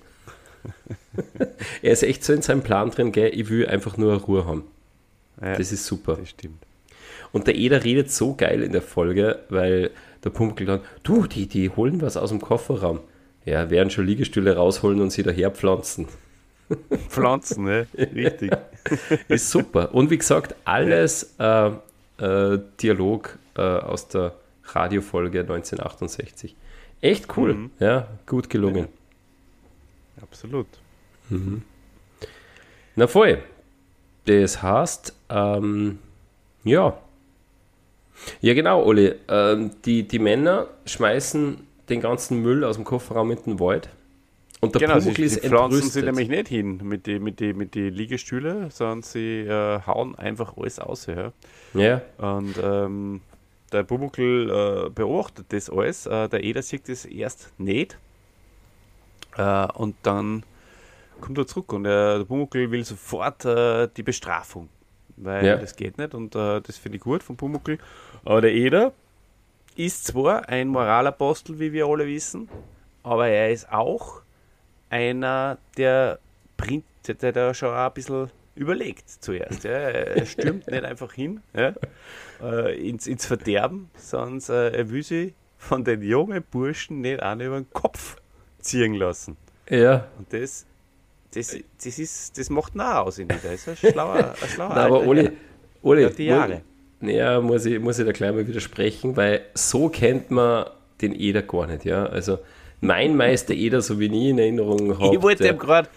Er ist echt so in seinem Plan drin, gell, ich will einfach nur Ruhe haben. Ja, das ist super. Das stimmt. Und der Eder redet so geil in der Folge, weil der Pumuckl dann, die holen was aus dem Kofferraum. Ja, werden schon Liegestühle rausholen und sie daher pflanzen. Pflanzen, ne? Richtig. Ist super. Und wie gesagt, alles Dialog aus der Radiofolge 1968. Echt cool. Ja, gut gelungen. Ja. Absolut. Mhm. Na voll. Das heißt, ja. Ja, genau, Olli. Die Männer schmeißen den ganzen Müll aus dem Kofferraum in den Wald. Und der Pumuckl ist entrüstet. Pflanzen sie nämlich nicht hin mit die Liegestühle, sondern sie hauen einfach alles aus. Ja. Und der Pumuckl beobachtet das alles. Der Eder sieht das erst nicht. Und dann kommt er zurück und der Pumuckl will sofort die Bestrafung. Weil das geht nicht und das finde ich gut von Pumuckl. Aber der Eder ist zwar ein Moralapostel, wie wir alle wissen, aber er ist auch einer, der da schon ein bisschen überlegt zuerst. Ja. Er stürmt nicht einfach hin ins Verderben, sondern er will sich von den jungen Burschen nicht auch über den Kopf ziehen lassen. Ja. Und das macht nah aus in der. Das ist ein schlauer Nein, aber Oli, die Jahre. Ja, muss ich da gleich mal widersprechen, weil so kennt man den Eder gar nicht, ja. Also mein Meister Eder, so wie ich in Erinnerung habe. Ich wollte ihm gerade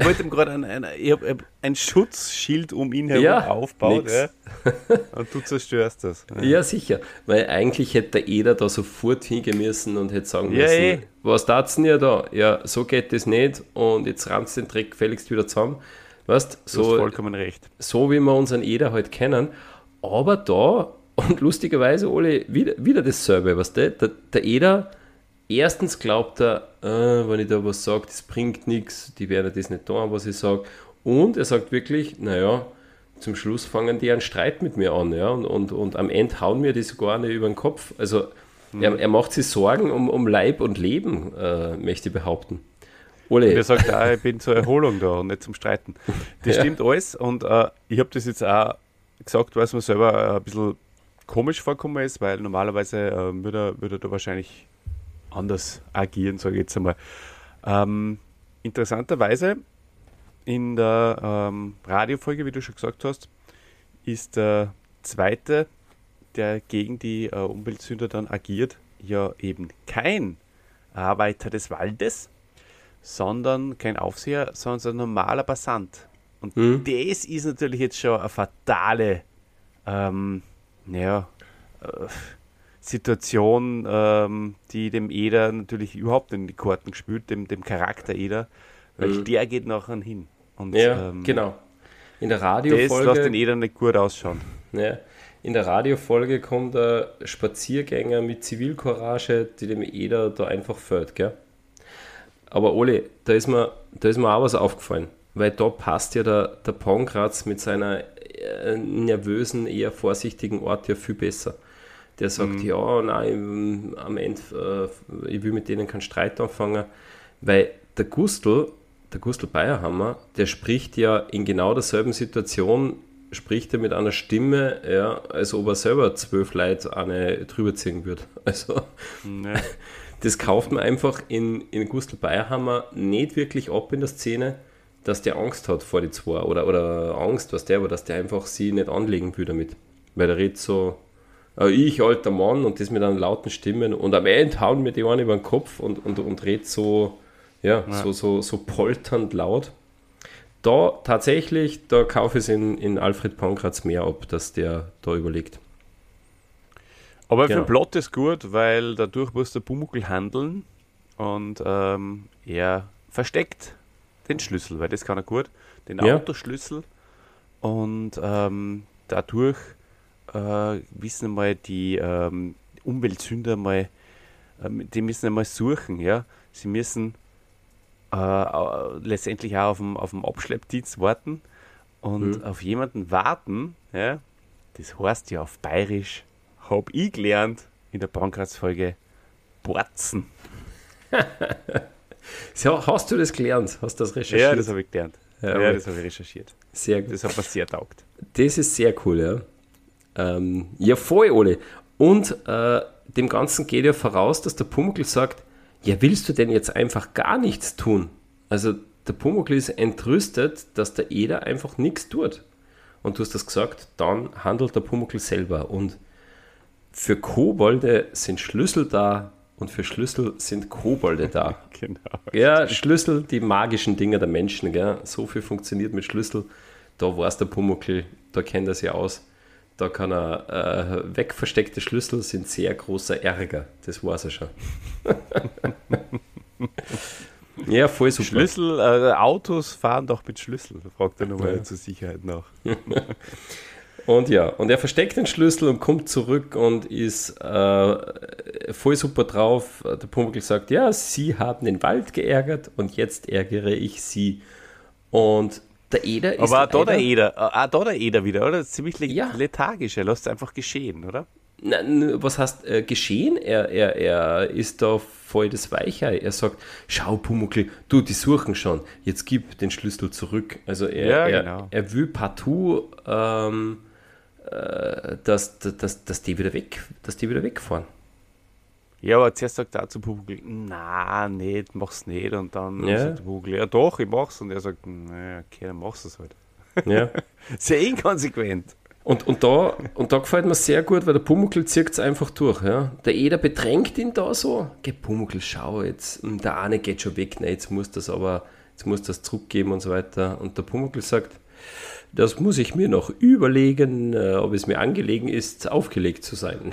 ein Schutzschild um ihn herum aufbauen. Ja. Und du zerstörst das. Ja, sicher. Weil eigentlich hätte der Eder da sofort hingehen müssen und hätte sagen müssen, was tat's denn ja da? Ja, so geht das nicht und jetzt rammst du den Dreck gefälligst wieder zusammen. Weißt, du hast vollkommen recht. So wie wir unseren Eder halt kennen. Aber da, und lustigerweise, Oli, wieder dasselbe, weißt du? Der Eder, erstens glaubt er, wenn ich da was sage, das bringt nichts, die werden das nicht tun, was ich sage. Und er sagt wirklich, naja, zum Schluss fangen die einen Streit mit mir an, ja, und am Ende hauen mir die sogar nicht über den Kopf. Also er macht sich Sorgen um Leib und Leben, möchte ich behaupten. Ole. Und er sagt auch, ich bin zur Erholung da und nicht zum Streiten. Das stimmt alles und ich habe das jetzt auch gesagt, weil es mir selber ein bisschen komisch vorkommen ist, weil normalerweise würde er da wahrscheinlich anders agieren, sage ich jetzt einmal. Interessanterweise in der Radiofolge, wie du schon gesagt hast, ist der zweite, der gegen die Umweltsünder dann agiert, ja eben kein Arbeiter des Waldes, sondern kein Aufseher, sondern ein normaler Passant. Und das ist natürlich jetzt schon eine fatale Situation, die dem Eder natürlich überhaupt in die Karten gespielt, dem Charakter Eder, weil der geht nachher hin. Und, genau. In der das Radiofolge. lässt den Eder nicht gut ausschauen. Ja, in der Radiofolge kommt ein Spaziergänger mit Zivilcourage, die dem Eder da einfach fällt, gell? Aber Oli, da ist mir auch was aufgefallen, weil da passt ja der Pankraz mit seiner nervösen, eher vorsichtigen Art ja viel besser. Der sagt, ja, nein, am Ende, ich will mit denen keinen Streit anfangen, weil der Gustl Bayerhammer, der spricht ja in genau derselben Situation, spricht er mit einer Stimme, ja, als ob er selber 12 Leute eine drüber ziehen würde. Also, das kauft man einfach in Gustl Bayerhammer nicht wirklich ab in der Szene, dass der Angst hat vor die zwei oder Angst, aber dass der einfach sie nicht anlegen will damit. Weil der redet so, ich, alter Mann, und das mit einer lauten Stimme und am Ende hauen mir die einen über den Kopf und redet so, so polternd laut. Da tatsächlich, da kaufe ich es in Alfred Pankratz mehr ab, dass der da überlegt. Aber für den Plot ist gut, weil dadurch muss der Pumuckl handeln und er versteckt den Schlüssel, weil das kann er gut, den Autoschlüssel, und dadurch wissen einmal die Umweltsünder mal, die müssen einmal suchen, ja, sie müssen letztendlich auch auf dem Abschleppdienst warten und auf jemanden warten, ja, das heißt ja auf Bayerisch, habe ich gelernt in der Pankratz-Folge, Borzen. So, hast du das gelernt? Hast du das recherchiert? Ja, das habe ich gelernt. Ja, das habe ich recherchiert. Sehr gut. Das hat mir sehr taugt. Das ist sehr cool, ja. Ja, voll, Ole. Und dem Ganzen geht ja voraus, dass der Pumuckl sagt, ja, willst du denn jetzt einfach gar nichts tun? Also der Pumuckl ist entrüstet, dass der Eder einfach nichts tut. Und du hast das gesagt, dann handelt der Pumuckl selber. Und für Kobolde sind Schlüssel da und für Schlüssel sind Kobolde da. Genau. Ja, Schlüssel, die magischen Dinge der Menschen, gell? So viel funktioniert mit Schlüssel. Da weiß der Pumuckl, da kennt er sich aus. Da kann er, wegversteckte Schlüssel sind sehr großer Ärger. Das weiß er schon. Ja, voll super. Schlüssel, Autos fahren doch mit Schlüssel, fragt er nochmal zur Sicherheit nach. Und er versteckt den Schlüssel und kommt zurück und ist voll super drauf. Der Pumuckl sagt, ja, Sie haben den Wald geärgert und jetzt ärgere ich Sie. Und der Eder ist... Aber auch der Eder wieder, oder? Das ist ziemlich lethargisch, er lässt es einfach geschehen, oder? Nein, was heißt geschehen? Er ist da voll das Weichei. Er sagt, schau Pumuckl, du, die suchen schon, jetzt gib den Schlüssel zurück. Also er will partout, dass die wieder wegfahren. Ja, aber zuerst sagt er zu Pumuckl, na, nicht, mach's nicht. Und dann sagt der Pumuckl, ja doch, ich mach's. Und er sagt, naja, okay, dann machst du es halt. Ja. Sehr inkonsequent. Und da gefällt mir sehr gut, weil der Pumuckl zieht es einfach durch. Ja. Der Eder bedrängt ihn da so. Geh Pumuckl, schau jetzt, der eine geht schon weg, ne, jetzt muss das zurückgeben und so weiter. Und der Pumuckl sagt, das muss ich mir noch überlegen, ob es mir angelegen ist, aufgelegt zu sein.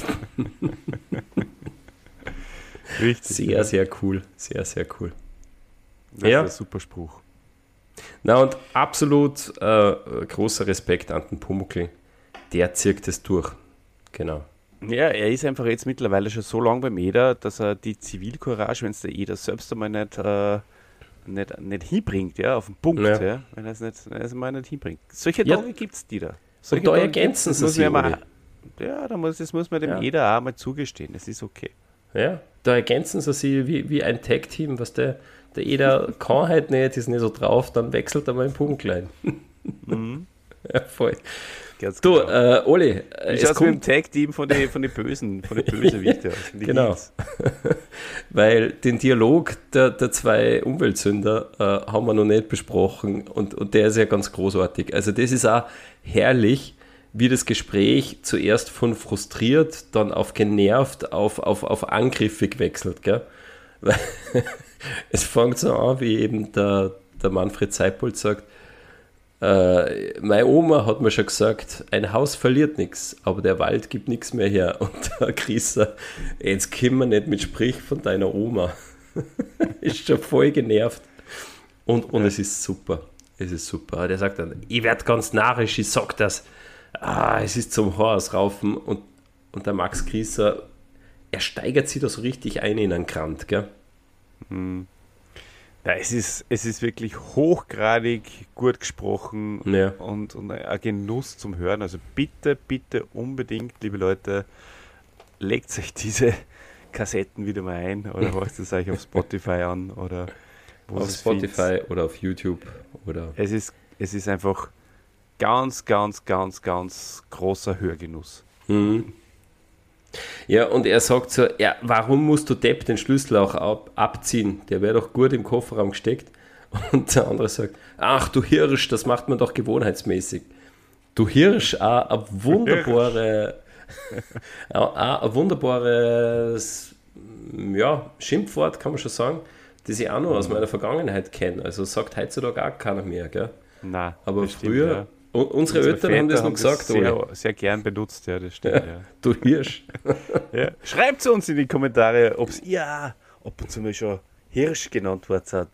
Richtig. Sehr, sehr cool. Sehr, sehr cool. Das ist ein super Spruch. Na und absolut großer Respekt an den Pumuckl. Der zieht es durch. Genau. Ja, er ist einfach jetzt mittlerweile schon so lange beim Eder, dass er die Zivilcourage, wenn es der Eder selbst einmal nicht hinbringt, ja, auf den Punkt, ja, wenn er es mal nicht hinbringt. Solche Tage gibt es die da. Und da ergänzen sie sich. Das muss man dem Eder auch mal zugestehen, das ist okay. Ja, da ergänzen sie sich wie ein Tag-Team, was der Eder kann halt nicht, ist nicht so drauf, dann wechselt er mal den Pumuckl ein. Ja, voll. Du, Oli, es kommt mit dem Tag-Team von den Bösewichten aus. Genau. Weil den Dialog der zwei Umweltsünder haben wir noch nicht besprochen und der ist ja ganz großartig. Also das ist auch herrlich, wie das Gespräch zuerst von frustriert, dann auf genervt, auf angriffig wechselt, gell? Weil es fängt so an, wie eben der Manfred Seibold sagt, meine Oma hat mir schon gesagt, ein Haus verliert nichts, aber der Wald gibt nichts mehr her. Und der Chrissa, jetzt können wir nicht mit Sprich von deiner Oma. Ist schon voll genervt. Und es ist super. Es ist super. Der sagt dann, ich werde ganz narrisch, ich sag das. Es ist zum Haarausraufen. Und der Max Chrissa, er steigert sich da so richtig ein in einen Krant, gell? Ja, es ist wirklich hochgradig gut gesprochen und ein Genuss zum Hören. Also bitte, bitte unbedingt, liebe Leute, legt euch diese Kassetten wieder mal ein oder hört es euch auf Spotify an oder auf Spotify oder auf YouTube. Oder es ist einfach ganz, ganz, ganz, ganz großer Hörgenuss. Mhm. Ja, und er sagt so, ja, warum musst du Depp den Schlüssel auch abziehen? Der wäre doch gut im Kofferraum gesteckt. Und der andere sagt, ach du Hirsch, das macht man doch gewohnheitsmäßig. Du Hirsch, ein wunderbares Schimpfwort, kann man schon sagen, das ich auch noch aus meiner Vergangenheit kenne. Also sagt heutzutage auch keiner mehr, gell? Nein, aber früher... Stimmt, ja. Unsere Eltern haben das noch gesagt, sehr, sehr gern benutzt, ja, das stimmt. Ja. Du Hirsch. Ja. Schreibt uns in die Kommentare, ob ihr zum Beispiel schon Hirsch genannt wird.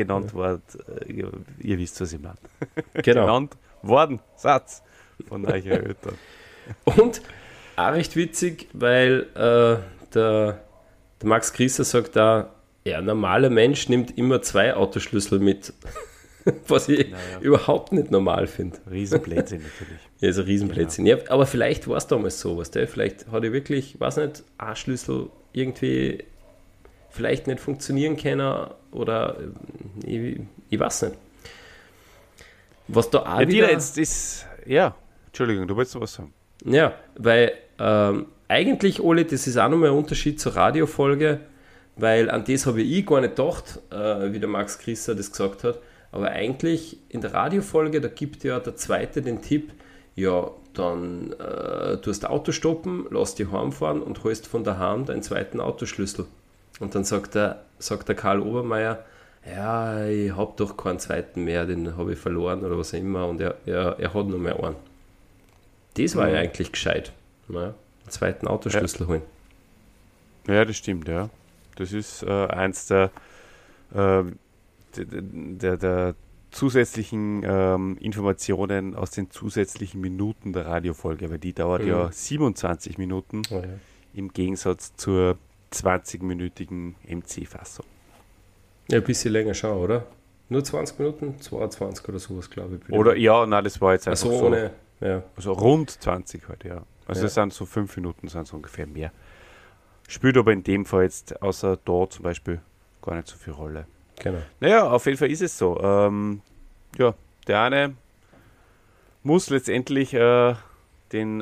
Ihr wisst, was ich meine. Genau. Genannt worden, Satz von euren Eltern. Und auch recht witzig, weil der Max Chrissa sagt da, ein normaler Mensch nimmt immer 2 Autoschlüssel mit. Was ich überhaupt nicht normal finde. Riesenblödsinn natürlich. Ja, ist ein Riesenblödsinn. Genau. Ja, aber vielleicht war es damals so, weißt du? Vielleicht hat ich wirklich, weiß nicht, ein Schlüssel irgendwie vielleicht nicht funktionieren können oder ich weiß nicht. Was da auch wieder... jetzt ist... Ja, Entschuldigung, du wolltest noch was sagen. Ja, weil eigentlich, Oli, das ist auch nochmal ein Unterschied zur Radiofolge, weil an das habe ich gar nicht gedacht, wie der Max Chrissa das gesagt hat. Aber eigentlich in der Radiofolge, da gibt ja der Zweite den Tipp, ja, dann tust du Auto stoppen, lass dich heimfahren und holst von daheim deinen zweiten Autoschlüssel. Und dann sagt der Karl Obermeier, ja, ich habe doch keinen zweiten mehr, den habe ich verloren oder was auch immer und er hat nur mehr einen. Das war ja eigentlich gescheit, einen zweiten Autoschlüssel holen. Ja, das stimmt, ja. Das ist eins der zusätzlichen Informationen aus den zusätzlichen Minuten der Radiofolge, weil die dauert ja 27 Minuten im Gegensatz zur 20-minütigen MC-Fassung. Ja, ein bisschen länger schon, oder? Nur 20 Minuten? 22 oder sowas, glaube ich. Oder das war jetzt einfach so. Ja. Also rund 20 heute, ja. Also es sind so 5 Minuten, sind so ungefähr mehr. Spielt aber in dem Fall jetzt, außer da zum Beispiel, gar nicht so viel Rolle. Genau. Naja, auf jeden Fall ist es so. Der eine muss letztendlich den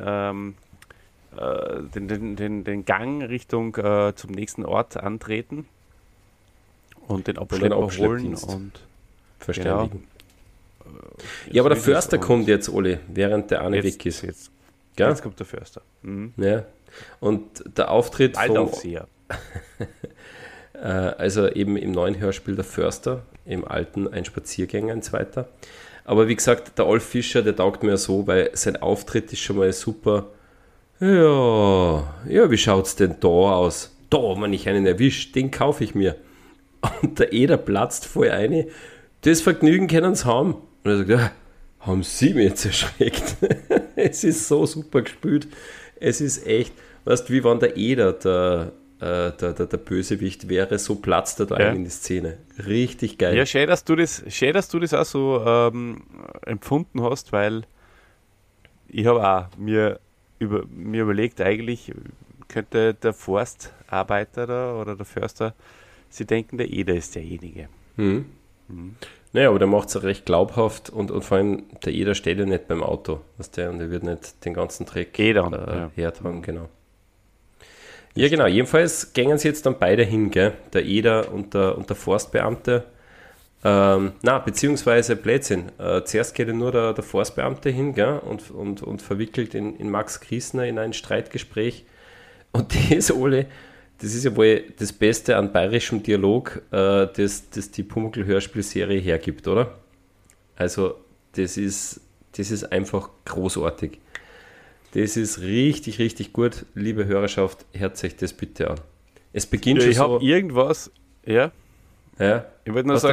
Gang Richtung zum nächsten Ort antreten und den Abschlepper holen und verständigen. Ja, aber der Förster kommt jetzt, Oli, während der eine weg ist. Jetzt kommt der Förster. Mhm. Ja. Und der Auftritt Waldaufseher. Also eben im neuen Hörspiel der Förster, im alten ein Spaziergänger, ein zweiter. Aber wie gesagt, der Olf Fischer, der taugt mir so, weil sein Auftritt ist schon mal super. Ja, wie schaut's denn da aus? Da, wenn ich einen erwische, den kaufe ich mir. Und der Eder platzt voll ein. Das Vergnügen können sie haben. Und er sagt, ja, haben Sie mich jetzt erschreckt? Es ist so super gespielt. Es ist echt, weißt du, wie wenn der Eder der Bösewicht wäre, so platzt er da in die Szene. Richtig geil. Ja, schön, dass du das auch so empfunden hast, weil ich habe auch mir überlegt, eigentlich könnte der Forstarbeiter da oder der Förster sie denken, der Eder ist derjenige. Naja, aber der macht es recht glaubhaft und vor allem der Eder steht ja nicht beim Auto, weißt du, und er wird nicht den ganzen Dreck hertragen, genau. Ja, genau, jedenfalls gingen sie jetzt dann beide hin, gell? Der Eder und der Forstbeamte, Beziehungsweise Blödsinn. Zuerst geht ja nur der Forstbeamte hin, gell, und verwickelt in Max Griesner in ein Streitgespräch. Und das, Ole, das ist ja wohl das Beste an bayerischem Dialog, das die Pumuckl-Hörspielserie hergibt, oder? Also, das ist einfach großartig. Das ist richtig, richtig gut. Liebe Hörerschaft, hört euch das bitte an. Es beginnt schon ich so... habe irgendwas, ja. Ja. Ich wollte nur sagen,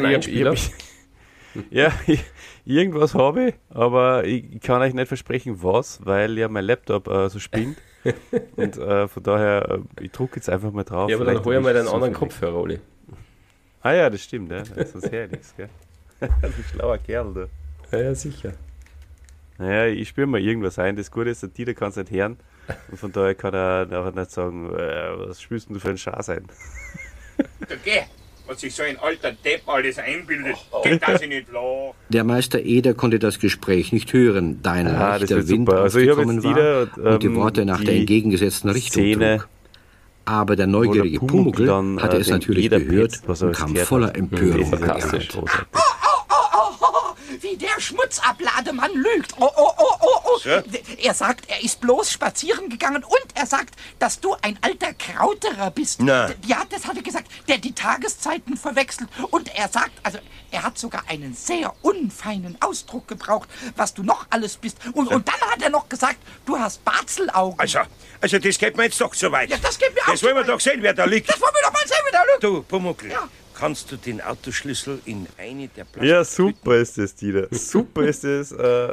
irgendwas habe ich, aber ich kann euch nicht versprechen, was, weil ja mein Laptop so spinnt. Und von daher, ich drucke jetzt einfach mal drauf. Ja, aber dann hol ich mal deinen anderen Kopfhörer, Oli. Ah ja, das stimmt, ja. Das ist herrlich, gell? Ein schlauer Kerl, da. Ja, sicher. Naja, ich spüre mal irgendwas ein. Das Gute ist, der Dieter kann es nicht hören. Und von daher kann er nachher nicht sagen, was spürst du für einen Schaß ein? Geh, was sich so ein alter Depp alles einbildet, geht das nicht flach. Der Meister Eder konnte das Gespräch nicht hören, da ein leichter Wind also aufgekommen war und die Worte nach der entgegengesetzten Richtung Szene, trug. Aber der neugierige Pumuckl hatte es natürlich gehört und kam voller Empörung fantastisch. Wie der Schmutzablademann lügt. So? Er sagt, er ist bloß spazieren gegangen und er sagt, dass du ein alter Krauterer bist. Na. Ja, das hat er gesagt, der die Tageszeiten verwechselt. Und er sagt, also er hat sogar einen sehr unfeinen Ausdruck gebraucht, was du noch alles bist. Und dann hat er noch gesagt, du hast Barzelaugen. Also das geht mir jetzt doch so weit. Ja, das geht mir auch Das wollen wir so weit. doch sehen, wer da liegt. Das wollen wir doch mal sehen, wie der lügt. Du, Pumuckl, Ja. kannst du den Autoschlüssel in eine der Plastik... Ja, super ist das, Dieter. Super ist das,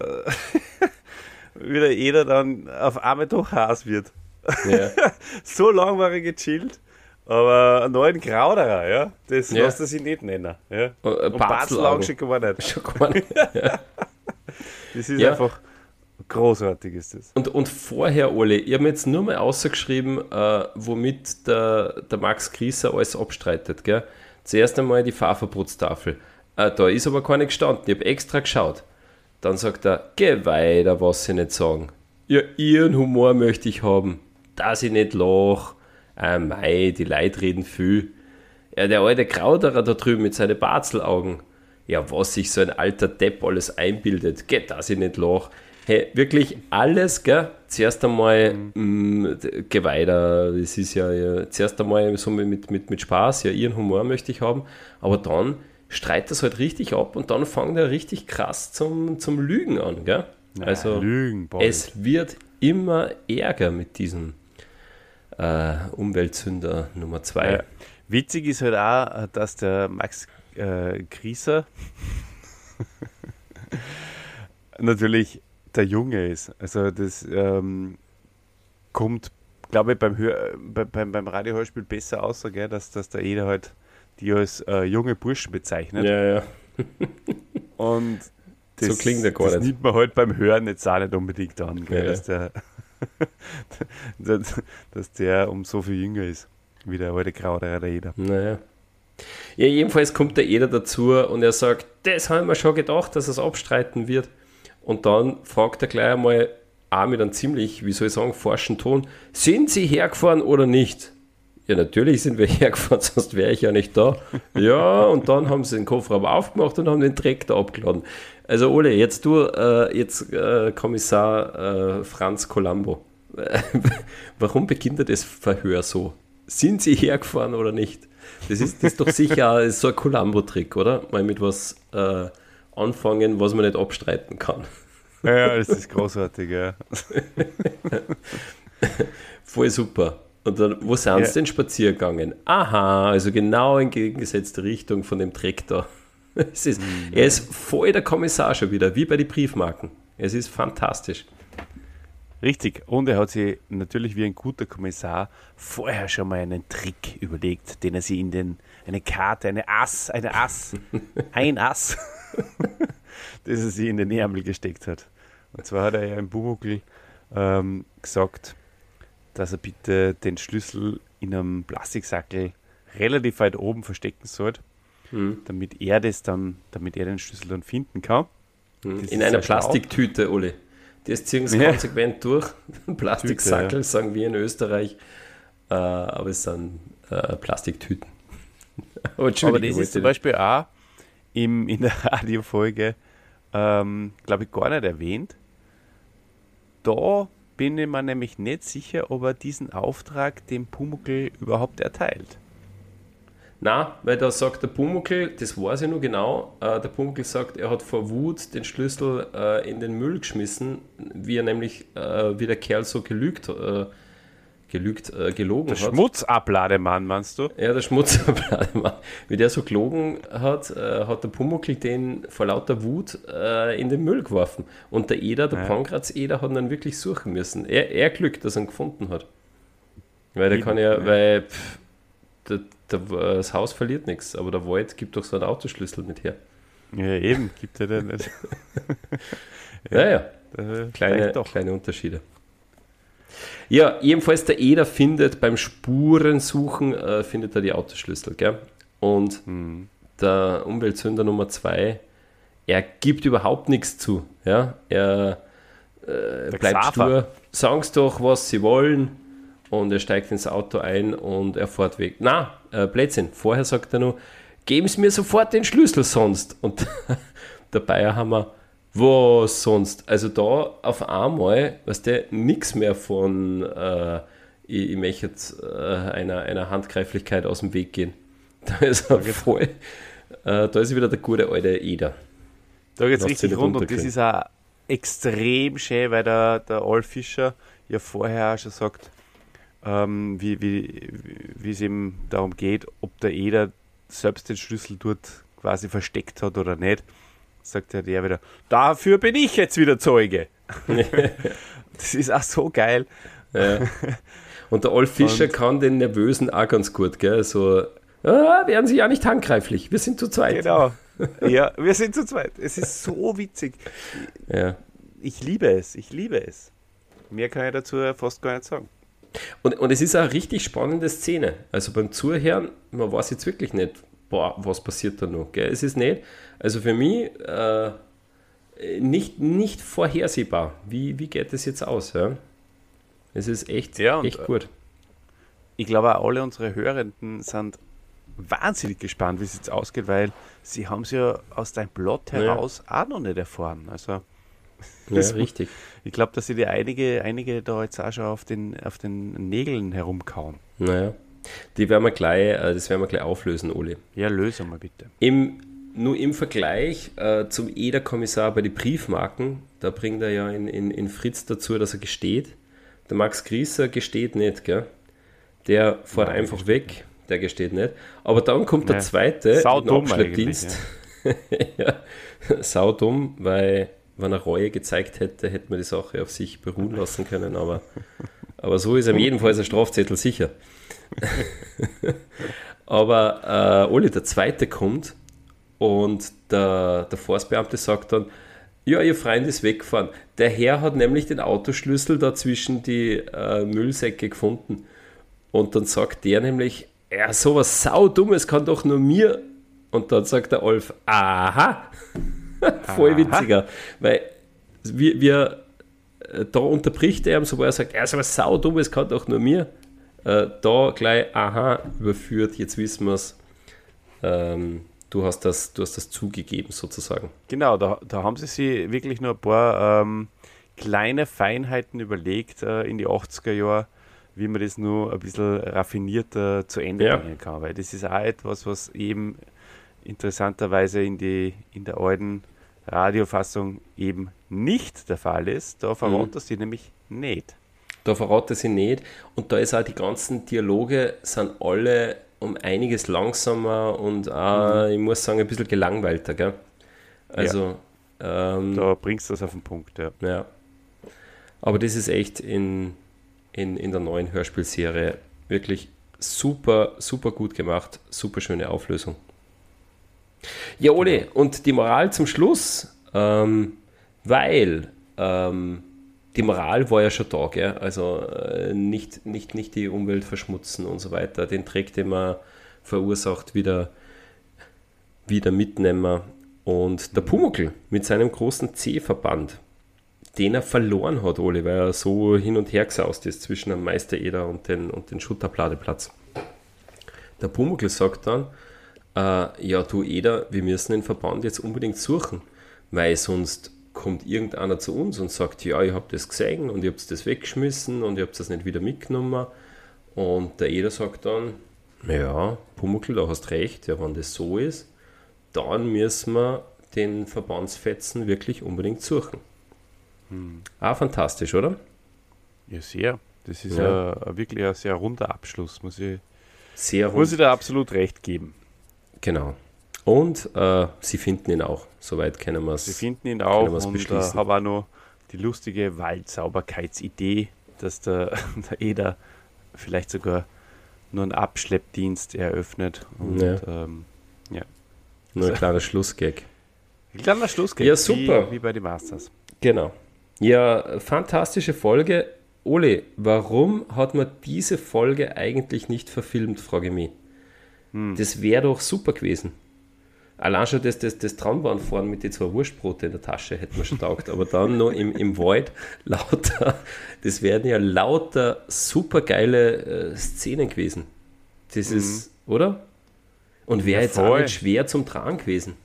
wie der Eder dann auf einmal doch heiß wird. Ja. So lang war er gechillt, aber einen neuen Krauderer, ja, das Ja. lässt er sich nicht nennen. Ja. Und Barzelaugen. Barzelaugen schon gar nicht. Schon gar nicht. Ja. Das ist Ja. einfach großartig, ist das. Und vorher, Ole, ich habe mir jetzt nur mal ausgeschrieben, womit der Max Grieser alles abstreitet. Gell? Zuerst einmal die Fahrverbotstafel. Da ist aber keine gestanden. Ich habe extra geschaut. Dann sagt er, geh weiter, was sie nicht sagen. Ja, ihren Humor möchte ich haben. Dass ich nicht lach. Mei, die Leute reden viel. Ja, der alte Krauterer da drüben mit seinen Barzelaugen. Ja, was sich so ein alter Depp alles einbildet. Geht, dass ich nicht lach. Hey, wirklich alles, gell? Zuerst einmal, geh weiter. Das ist ja zuerst einmal so mit Spaß. Ja, ihren Humor möchte ich haben. Aber dann streitet das halt richtig ab und dann fängt er richtig krass zum Lügen an, gell? Also, Lügen, es wird immer ärger mit diesem Umweltsünder Nummer 2. Ja. Witzig ist halt auch, dass der Max Grieser natürlich der Junge ist. Also das kommt, glaube ich, beim Radiohörspiel besser aus, gell, dass der Eder halt die als junge Burschen bezeichnet. Ja. Und das, So klingt er gar das nicht. nimmt man halt beim Hören jetzt auch nicht unbedingt an, gell, Ja. dass der um so viel jünger ist, wie der alte Krauterer, der Eder. Naja. Ja, jedenfalls kommt der Eder dazu und er sagt, das haben wir schon gedacht, dass es abstreiten wird. Und dann fragt er gleich einmal, auch mit einem ziemlich, wie soll ich sagen, forschen Ton, sind Sie hergefahren oder nicht? Ja, natürlich sind wir hergefahren, sonst wäre ich ja nicht da. Ja, und dann haben sie den Kofferraum aufgemacht und haben den Traktor abgeladen. Also Ole, jetzt Kommissar Franz Columbo. Warum beginnt er das Verhör so? Sind Sie hergefahren oder nicht? Das ist doch sicher so ein Columbo-Trick, oder? Mal mit was anfangen, was man nicht abstreiten kann. Ja, das ist großartig, ja. Voll super. Und dann, wo sind sie denn spazieren gegangen? Aha, also genau in gegengesetzte Richtung von dem Traktor. Er ist voll der Kommissar schon wieder, wie bei den Briefmarken. Es ist fantastisch. Richtig. Und er hat sich natürlich wie ein guter Kommissar vorher schon mal einen Trick überlegt, den er sich in eine Karte, ein Ass, das er sich in den Ärmel gesteckt hat. Und zwar hat er ja im Pumuckl gesagt, dass er bitte den Schlüssel in einem Plastiksackel relativ weit oben verstecken sollte, damit er den Schlüssel dann finden kann. Das In ist einer sehr schlau. Plastiktüte, Ole. Das ziehen sie Ja. konsequent durch. Plastiksackel, Tüte, ja. sagen wir in Österreich. Aber es sind Plastiktüten. Oh, Aber Entschuldigung, das ich ist zum wollte- Beispiel auch in der Radiofolge, glaube ich, gar nicht erwähnt. Da bin ich mir nämlich nicht sicher, ob er diesen Auftrag dem Pumuckl überhaupt erteilt. Na, weil da sagt der Pumuckl, das weiß ich nur genau, der Pumuckl sagt, er hat vor Wut den Schlüssel in den Müll geschmissen, wie er nämlich, wie der Kerl so gelogen Der hat. Schmutzablademann, meinst du? Ja, der Schmutzablademann. Wie der so gelogen hat, hat der Pumuckl den vor lauter Wut in den Müll geworfen. Und der Eder, der Pankraz-Eder, hat ihn dann wirklich suchen müssen. Er Glück, dass er ihn gefunden hat. Weil der kann ja, weil das Haus verliert nichts, aber der Wald gibt doch so einen Autoschlüssel mit her. Ja, eben, gibt er den nicht. Ja. Kleine Unterschiede. Ja, jedenfalls der Eder findet beim Spurensuchen findet er die Autoschlüssel, gell? Und der Umweltsünder Nummer 2, er gibt überhaupt nichts zu, ja? Er bleibt stur, sagen's doch, was sie wollen, und er steigt ins Auto ein und er fährt weg. Na, Blödsinn, vorher sagt er nur, geben Sie mir sofort den Schlüssel sonst. Und der Bayerhammer, was sonst? Also da auf einmal, weißt du, nichts mehr von ich möchte jetzt einer Handgreiflichkeit aus dem Weg gehen. Da ist er voll, da ist wieder der gute alte Eder. Da geht es richtig rund und das ist auch extrem schön, weil der Olf Fischer ja vorher auch schon sagt, wie es ihm darum geht, ob der Eder selbst den Schlüssel dort quasi versteckt hat oder nicht. Sagt der wieder, dafür bin ich jetzt wieder Zeuge. Das ist auch so geil. Ja. Und der Olf Fischer kann den Nervösen auch ganz gut, gell? So, werden Sie ja nicht handgreiflich, wir sind zu zweit. Genau. Ja, wir sind zu zweit. Es ist so witzig. Ja. Ich liebe es. Mehr kann ich dazu fast gar nicht sagen. Und es ist eine richtig spannende Szene. Also beim Zuhören, man weiß jetzt wirklich nicht, was passiert da noch. Gell? Es ist nicht, also für mich nicht vorhersehbar. Wie geht das jetzt aus? Ja? Es ist echt gut. Ich glaube auch alle unsere Hörenden sind wahnsinnig gespannt, wie es jetzt ausgeht, weil sie haben es ja aus deinem Plot heraus auch noch nicht erfahren. Also ja, richtig. Ich glaube, dass sie die einige da jetzt auch schon auf den Nägeln herumkauen. Naja, das werden wir gleich auflösen, Oli. Ja, löse mal bitte. Nur im Vergleich zum Eder-Kommissar bei den Briefmarken, da bringt er ja in Fritz dazu, dass er gesteht. Der Max Grießer gesteht nicht, gell? Der fährt einfach weg, der gesteht nicht. Aber dann kommt der zweite, saudumm Abschleppdienst. Ja, saudumm, weil wenn er Reue gezeigt hätte, hätte man die Sache auf sich beruhen lassen können, aber so ist ihm jedenfalls ein Strafzettel sicher. Aber Oli, der zweite kommt und der Forstbeamte sagt dann, ja, Ihr Freund ist weggefahren. Der Herr hat nämlich den Autoschlüssel da zwischen die Müllsäcke gefunden. Und dann sagt der nämlich, ja, sowas Saudummes kann doch nur mir. Und dann sagt der Olf, aha. Voll witziger, weil wir da unterbricht er ihm, so wo er sagt, ja, so was Saudummes kann doch nur mir. Da gleich, aha, überführt, jetzt wissen wir es. Du hast das zugegeben, sozusagen. Genau, da haben sie wirklich nur ein paar kleine Feinheiten überlegt in die 80er Jahre, wie man das nur ein bisschen raffinierter zu Ende bringen kann. Weil das ist auch etwas, was eben interessanterweise in der alten Radiofassung eben nicht der Fall ist. Da verrät er sie nämlich nicht. Da verrät er sie nicht. Und da ist auch die ganzen Dialoge sind alle um einiges langsamer und auch, ich muss sagen, ein bisschen gelangweilter. Gell? Also, da bringst du das auf den Punkt. Ja. Aber das ist echt in der neuen Hörspielserie wirklich super, super gut gemacht. Super schöne Auflösung. Ja, Ole, und die Moral zum Schluss, weil die Moral war ja schon da, gell? Also nicht die Umwelt verschmutzen und so weiter, den Dreck, den man verursacht, wieder mitnehmen. Und der Pumuckl mit seinem großen C-Verband, den er verloren hat, Ole, weil er so hin und her gesaust ist zwischen dem Meister Eder und den Schutterbladeplatz. Der Pumuckl sagt dann, ja du Eder, wir müssen den Verband jetzt unbedingt suchen, weil sonst kommt irgendeiner zu uns und sagt, ja, ich habe das gesehen und ich habe das weggeschmissen und ich habe das nicht wieder mitgenommen. Und der Eder sagt dann, ja, Pumuckl, da hast recht, ja, wenn das so ist, dann müssen wir den Verbandsfetzen wirklich unbedingt suchen. Fantastisch, oder? Ja, sehr. Das ist wirklich ein sehr runder Abschluss, muss ich da absolut recht geben. Genau. Und sie finden ihn auch. Soweit können wir es. Sie finden ihn auch und habe auch noch die lustige Waldsauberkeitsidee, dass der Eder vielleicht sogar nur einen Abschleppdienst eröffnet. Und, nur ein kleiner Schlussgag. Ein kleiner Schlussgag. Ja, super. Wie bei den Masters. Genau. Ja, fantastische Folge. Ole, warum hat man diese Folge eigentlich nicht verfilmt, frage ich mich. Das wäre doch super gewesen. Allein schon das Traumbahnfahren mit den 2 Wurstbrote in der Tasche hätte man schon taugt, aber dann noch im Wald das wären ja lauter super geile Szenen gewesen. Das ist, oder? Und wäre jetzt auch nicht schwer zum Tragen gewesen.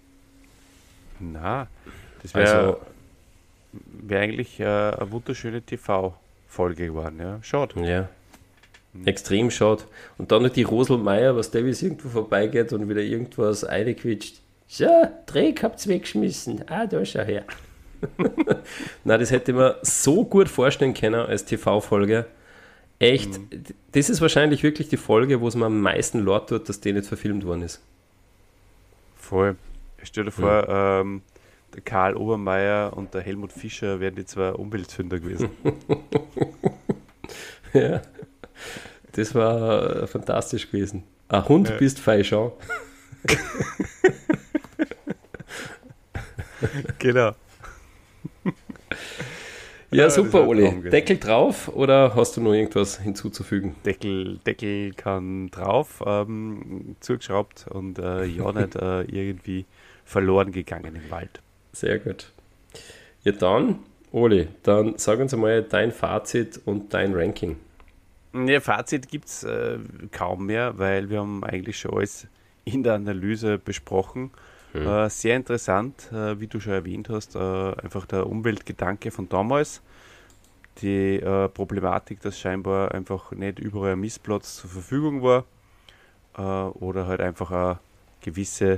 Na, das wäre eigentlich eine wunderschöne TV-Folge geworden, ja. Schade. Ja. Extrem schade. Und dann noch die Rosel Meier, was Davis irgendwo vorbeigeht und wieder irgendwas reinquitscht. So, Dreck habt's weggeschmissen. Da schau her. Nein, das hätte man so gut vorstellen können als TV-Folge. Echt, das ist wahrscheinlich wirklich die Folge, wo es mir am meisten leid tut, dass die nicht verfilmt worden ist. Voll. Stell dir vor, der Karl Obermeier und der Helmut Fischer wären die 2 Umweltsünder gewesen. Ja. Das war fantastisch gewesen. Ein Hund bist fein schon. Genau. Ja, super, Oli. Deckel drauf oder hast du noch irgendwas hinzuzufügen? Deckel kann drauf, zugeschraubt und nicht irgendwie verloren gegangen im Wald. Sehr gut. Ja, dann, Oli, dann sag uns einmal dein Fazit und dein Ranking. Ja, Fazit gibt es kaum mehr, weil wir haben eigentlich schon alles in der Analyse besprochen. Sehr interessant, wie du schon erwähnt hast, einfach der Umweltgedanke von damals. Die Problematik, dass scheinbar einfach nicht überall ein Missplatz zur Verfügung war oder halt einfach eine gewisse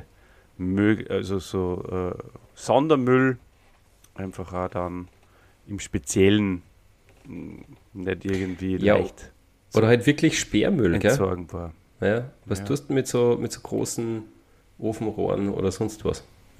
Sondermüll einfach auch dann im Speziellen nicht irgendwie leicht oder halt wirklich Sperrmüll, entsorgen war. Ja, was tust du mit so großen Ofenrohren oder sonst was?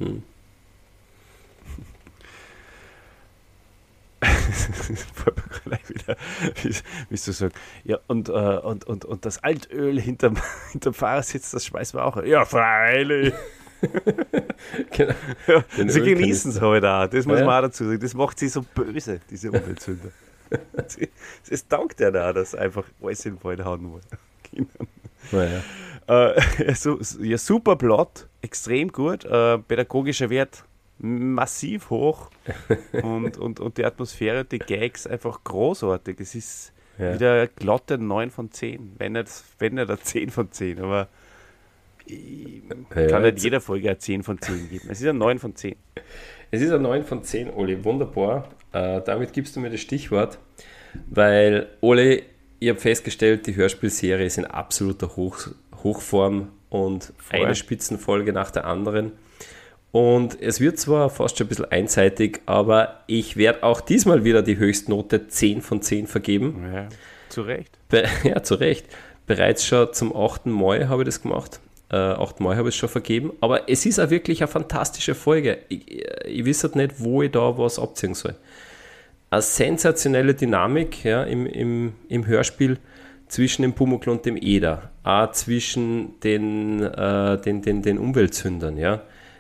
Wieder, wie du sagst. Ja, und das Altöl hinterm Fahrersitz, das schmeißen wir auch. Ja, freilich. Genau. Ja, sie genießen es halt auch. Das muss man auch dazu sagen. Das macht sie so böse, diese Umweltsünder. Es taugt ja da, dass einfach alles in den Wald hauen wollen. Super Plot, extrem gut. Pädagogischer Wert massiv hoch und die Atmosphäre, die Gags einfach großartig. Es ist wieder glatte 9 von 10, wenn nicht eine 10 von 10, aber ich kann nicht jeder Folge eine 10 von 10 geben. Es ist eine 9 von 10. Es ist eine 9 von 10, Oli, wunderbar. Damit gibst du mir das Stichwort, weil, Oli, ich habe festgestellt, die Hörspielserie ist in absoluter Hochform und eine Spitzenfolge nach der anderen. Und es wird zwar fast schon ein bisschen einseitig, aber ich werde auch diesmal wieder die Höchstnote 10 von 10 vergeben. Ja, zu Recht. Ja, zu Recht. Bereits schon zum 8. Mai habe ich das gemacht. 8. Mai habe ich es schon vergeben. Aber es ist auch wirklich eine fantastische Folge. Ich weiß halt nicht, wo ich da was abziehen soll. Eine sensationelle Dynamik im Hörspiel zwischen dem Pumuckl und dem Eder. Auch zwischen den Umweltsündern, ja.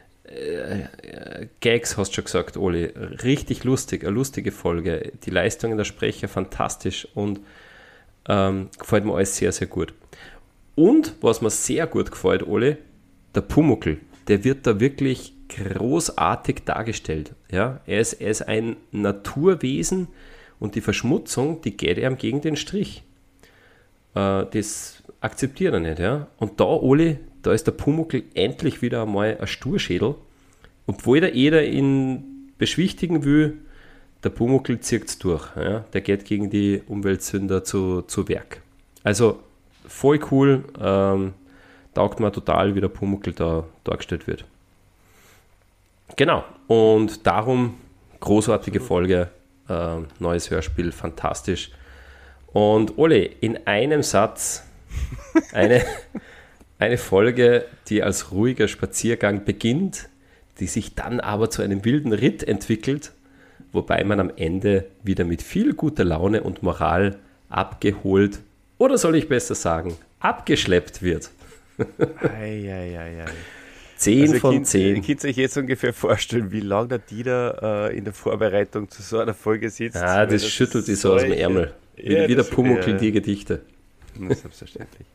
Gags hast du schon gesagt, Oli, richtig lustig, eine lustige Folge, die Leistungen der Sprecher fantastisch und gefällt mir alles sehr, sehr gut. Und was mir sehr gut gefällt, Oli, der Pumuckl, der wird da wirklich großartig dargestellt. Ja? Er ist ein Naturwesen und die Verschmutzung, die geht ihm gegen den Strich. Das akzeptiert er nicht. Ja? Und da, Oli, da ist der Pumuckl endlich wieder einmal ein Sturschädel. Obwohl der Eder ihn beschwichtigen will, der Pumuckl zieht es durch. Ja? Der geht gegen die Umweltsünder zu Werk. Also voll cool. Taugt mir total, wie der Pumuckl da dargestellt wird. Genau. Und darum großartige Folge. Neues Hörspiel, fantastisch. Und Ole, in einem Satz eine Folge, die als ruhiger Spaziergang beginnt, die sich dann aber zu einem wilden Ritt entwickelt, wobei man am Ende wieder mit viel guter Laune und Moral abgeholt, oder soll ich besser sagen, abgeschleppt wird. 10 von 10. Ihr könnt euch jetzt ungefähr vorstellen, wie lange der Dieter in der Vorbereitung zu so einer Folge sitzt. Das schüttelt die so aus dem Ärmel. Wie der Pumuckl die Gedichte. Selbstverständlich.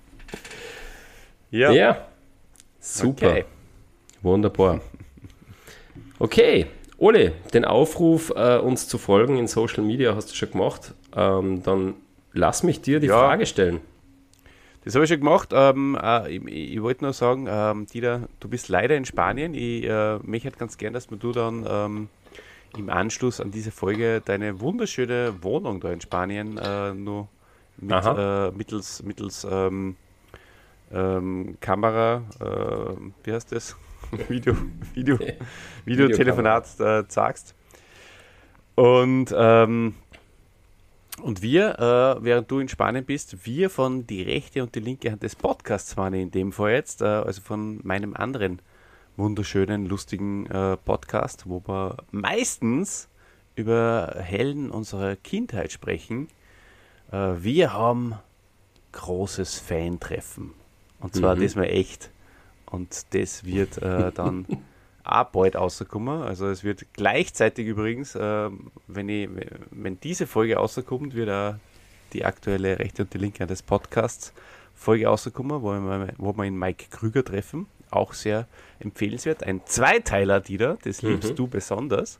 Ja. Super. Okay. Wunderbar. Okay, Ole, den Aufruf, uns zu folgen in Social Media hast du schon gemacht. Dann lass mich dir die Frage stellen. Das habe ich schon gemacht. Ich wollte nur sagen, Dieter, du bist leider in Spanien. Ich möchte ganz gern, dass du dann im Anschluss an diese Folge deine wunderschöne Wohnung da in Spanien nur mittels Kamera, wie heißt das? Videotelefonat zeigst. Und wir, während du in Spanien bist, wir von die rechte und die linke Hand des Podcasts waren in dem Fall jetzt, also von meinem anderen wunderschönen, lustigen Podcast, wo wir meistens über Helden unserer Kindheit sprechen. Wir haben großes Fan-Treffen. Und zwar diesmal echt. Und das wird dann auch bald rauskommen. Also es wird gleichzeitig übrigens, wenn diese Folge rauskommt, wird auch die aktuelle rechte und die linke des Podcasts Folge rauskommen, wo wir in Mike Krüger treffen. Auch sehr empfehlenswert. Ein Zweiteiler, Dieter, das liebst du besonders.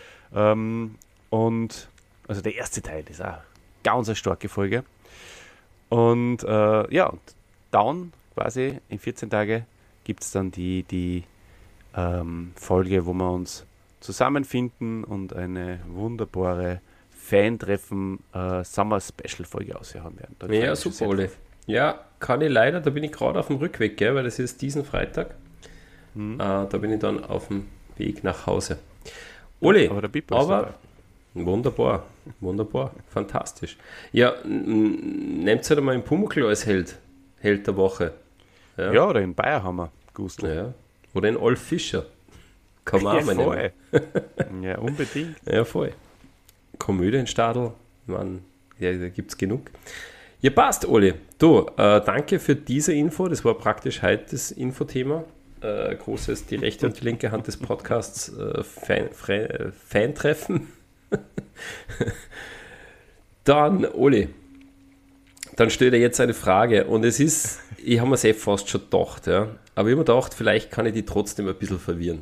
Und also der erste Teil ist auch ganz eine starke Folge. Und dann quasi in 14 Tagen gibt es dann die Folge, wo wir uns zusammenfinden und eine wunderbare Fan-Treffen Summer-Special-Folge aushauen werden. Ja, super, Ole. Ja, kann ich leider, da bin ich gerade auf dem Rückweg, gell, weil das ist diesen Freitag. Da bin ich dann auf dem Weg nach Hause. Ole, aber wunderbar, fantastisch. Ja, nehmt halt einmal den Pumuckl als Held der Woche. Ja, oder in Bayerhammer, Gustl. Ja. Oder in Olf Fischer. Kann man auch mal nehmen. Ja, unbedingt. Ja, voll. Komödienstadel, da gibt es genug. Ja, passt, Oli. Du, danke für diese Info. Das war praktisch heute das Infothema. Großes, die rechte und die linke Hand des Podcasts Fan-Treffen. Dann, Oli, dann stellt er jetzt eine Frage und ich habe mir selbst fast schon gedacht, ja. Aber ich habe mir gedacht, vielleicht kann ich die trotzdem ein bisschen verwirren.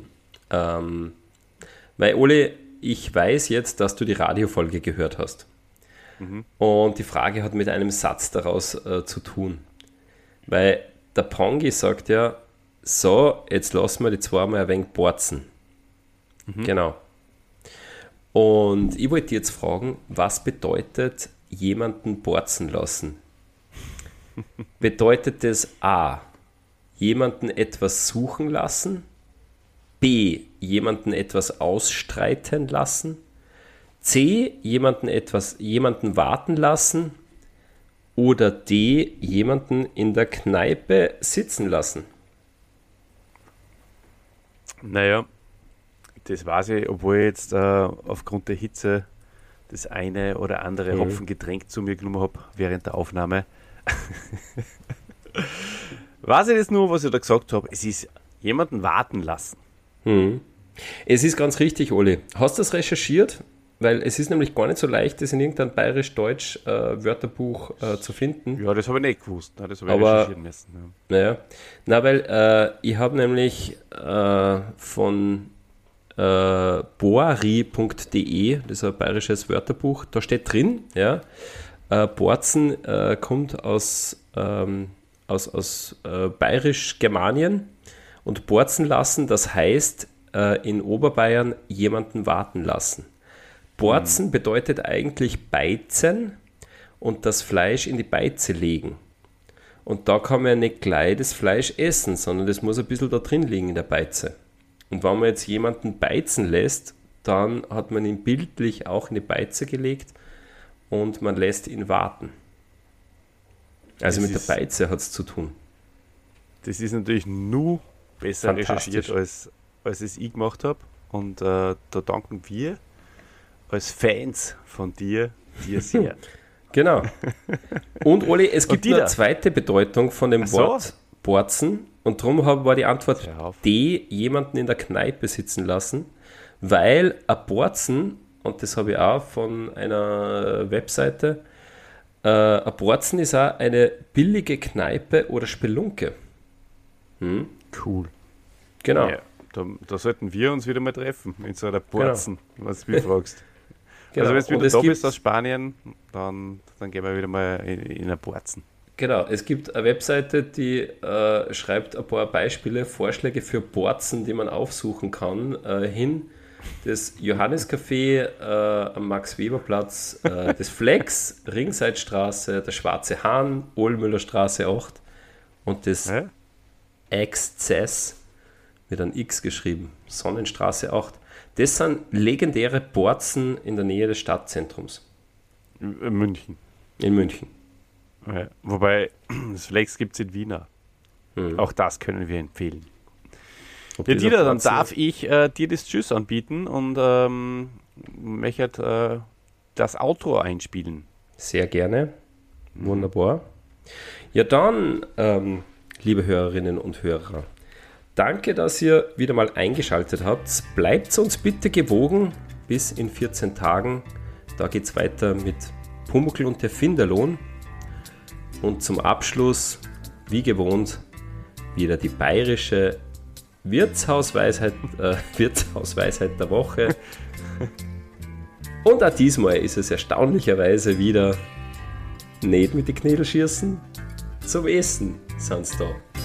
Weil, Ole, ich weiß jetzt, dass du die Radiofolge gehört hast. Und die Frage hat mit einem Satz daraus zu tun. Weil der Pongi sagt ja, so, jetzt lassen wir die zweimal ein wenig borzen. Genau. Und ich wollte jetzt fragen, was bedeutet jemanden borzen lassen? Bedeutet das A, jemanden etwas suchen lassen, B, jemanden etwas ausstreiten lassen, C, jemanden warten lassen oder D, jemanden in der Kneipe sitzen lassen? Naja, das weiß ich, obwohl ich jetzt aufgrund der Hitze das eine oder andere Hopfengetränk zu mir genommen habe während der Aufnahme. Weiß ich das nur, was ich da gesagt habe? Es ist jemanden warten lassen. Es ist ganz richtig, Oli. Hast du das recherchiert? Weil es ist nämlich gar nicht so leicht, das in irgendeinem bayerisch-deutsch Wörterbuch zu finden. Ja, das habe ich nicht gewusst. Nein, das habe ich recherchieren müssen. Ja. Weil ich habe nämlich von boari.de, das ist ein bayerisches Wörterbuch, da steht drin, ja, Borzen kommt aus Bayerisch-Germanien und borzen lassen, das heißt in Oberbayern jemanden warten lassen. Borzen bedeutet eigentlich beizen und das Fleisch in die Beize legen. Und da kann man ja nicht gleich das Fleisch essen, sondern das muss ein bisschen da drin liegen in der Beize. Und wenn man jetzt jemanden beizen lässt, dann hat man ihn bildlich auch in die Beize gelegt und man lässt ihn warten. Also mit der Beize hat es zu tun. Das ist natürlich nur besser recherchiert, als es ich gemacht habe. Und da danken wir als Fans von dir sehr. Genau. Und Oli, es gibt eine zweite Bedeutung von dem Wort borzen. Und darum war die Antwort D, jemanden in der Kneipe sitzen lassen. Weil ein Borzen, und das habe ich auch von einer Webseite, ein Borzen ist auch eine billige Kneipe oder Spelunke. Cool. Genau. Ja, da sollten wir uns wieder mal treffen, in so einer Borzen, was du mich fragst. Genau. Also wenn du wieder da bist aus Spanien, dann gehen wir wieder mal in eine Borzen. Genau, es gibt eine Webseite, die schreibt ein paar Beispiele, Vorschläge für Borzen, die man aufsuchen kann, hin. Das Johanniscafé am Max-Weber-Platz, das Flex, Ringseitstraße, der Schwarze Hahn, Ohlmüllerstraße 8 und das Exzess, mit einem X geschrieben, Sonnenstraße 8. Das sind legendäre Borzen in der Nähe des Stadtzentrums. In München. In München. Ja, wobei, das Flex gibt es in Wiener. Auch das können wir empfehlen. Ja, Dieter, dann darf ich dir das Tschüss anbieten und möchte das Outro einspielen. Sehr gerne. Wunderbar. Ja, dann, liebe Hörerinnen und Hörer, danke, dass ihr wieder mal eingeschaltet habt. Bleibt uns bitte gewogen bis in 14 Tagen. Da geht es weiter mit Pumuckl und der Finderlohn. Und zum Abschluss, wie gewohnt, wieder die bayerische Wirtshausweisheit der Woche. Und auch diesmal ist es erstaunlicherweise wieder nicht mit den Knädel schießen, zum Essen sind sie da.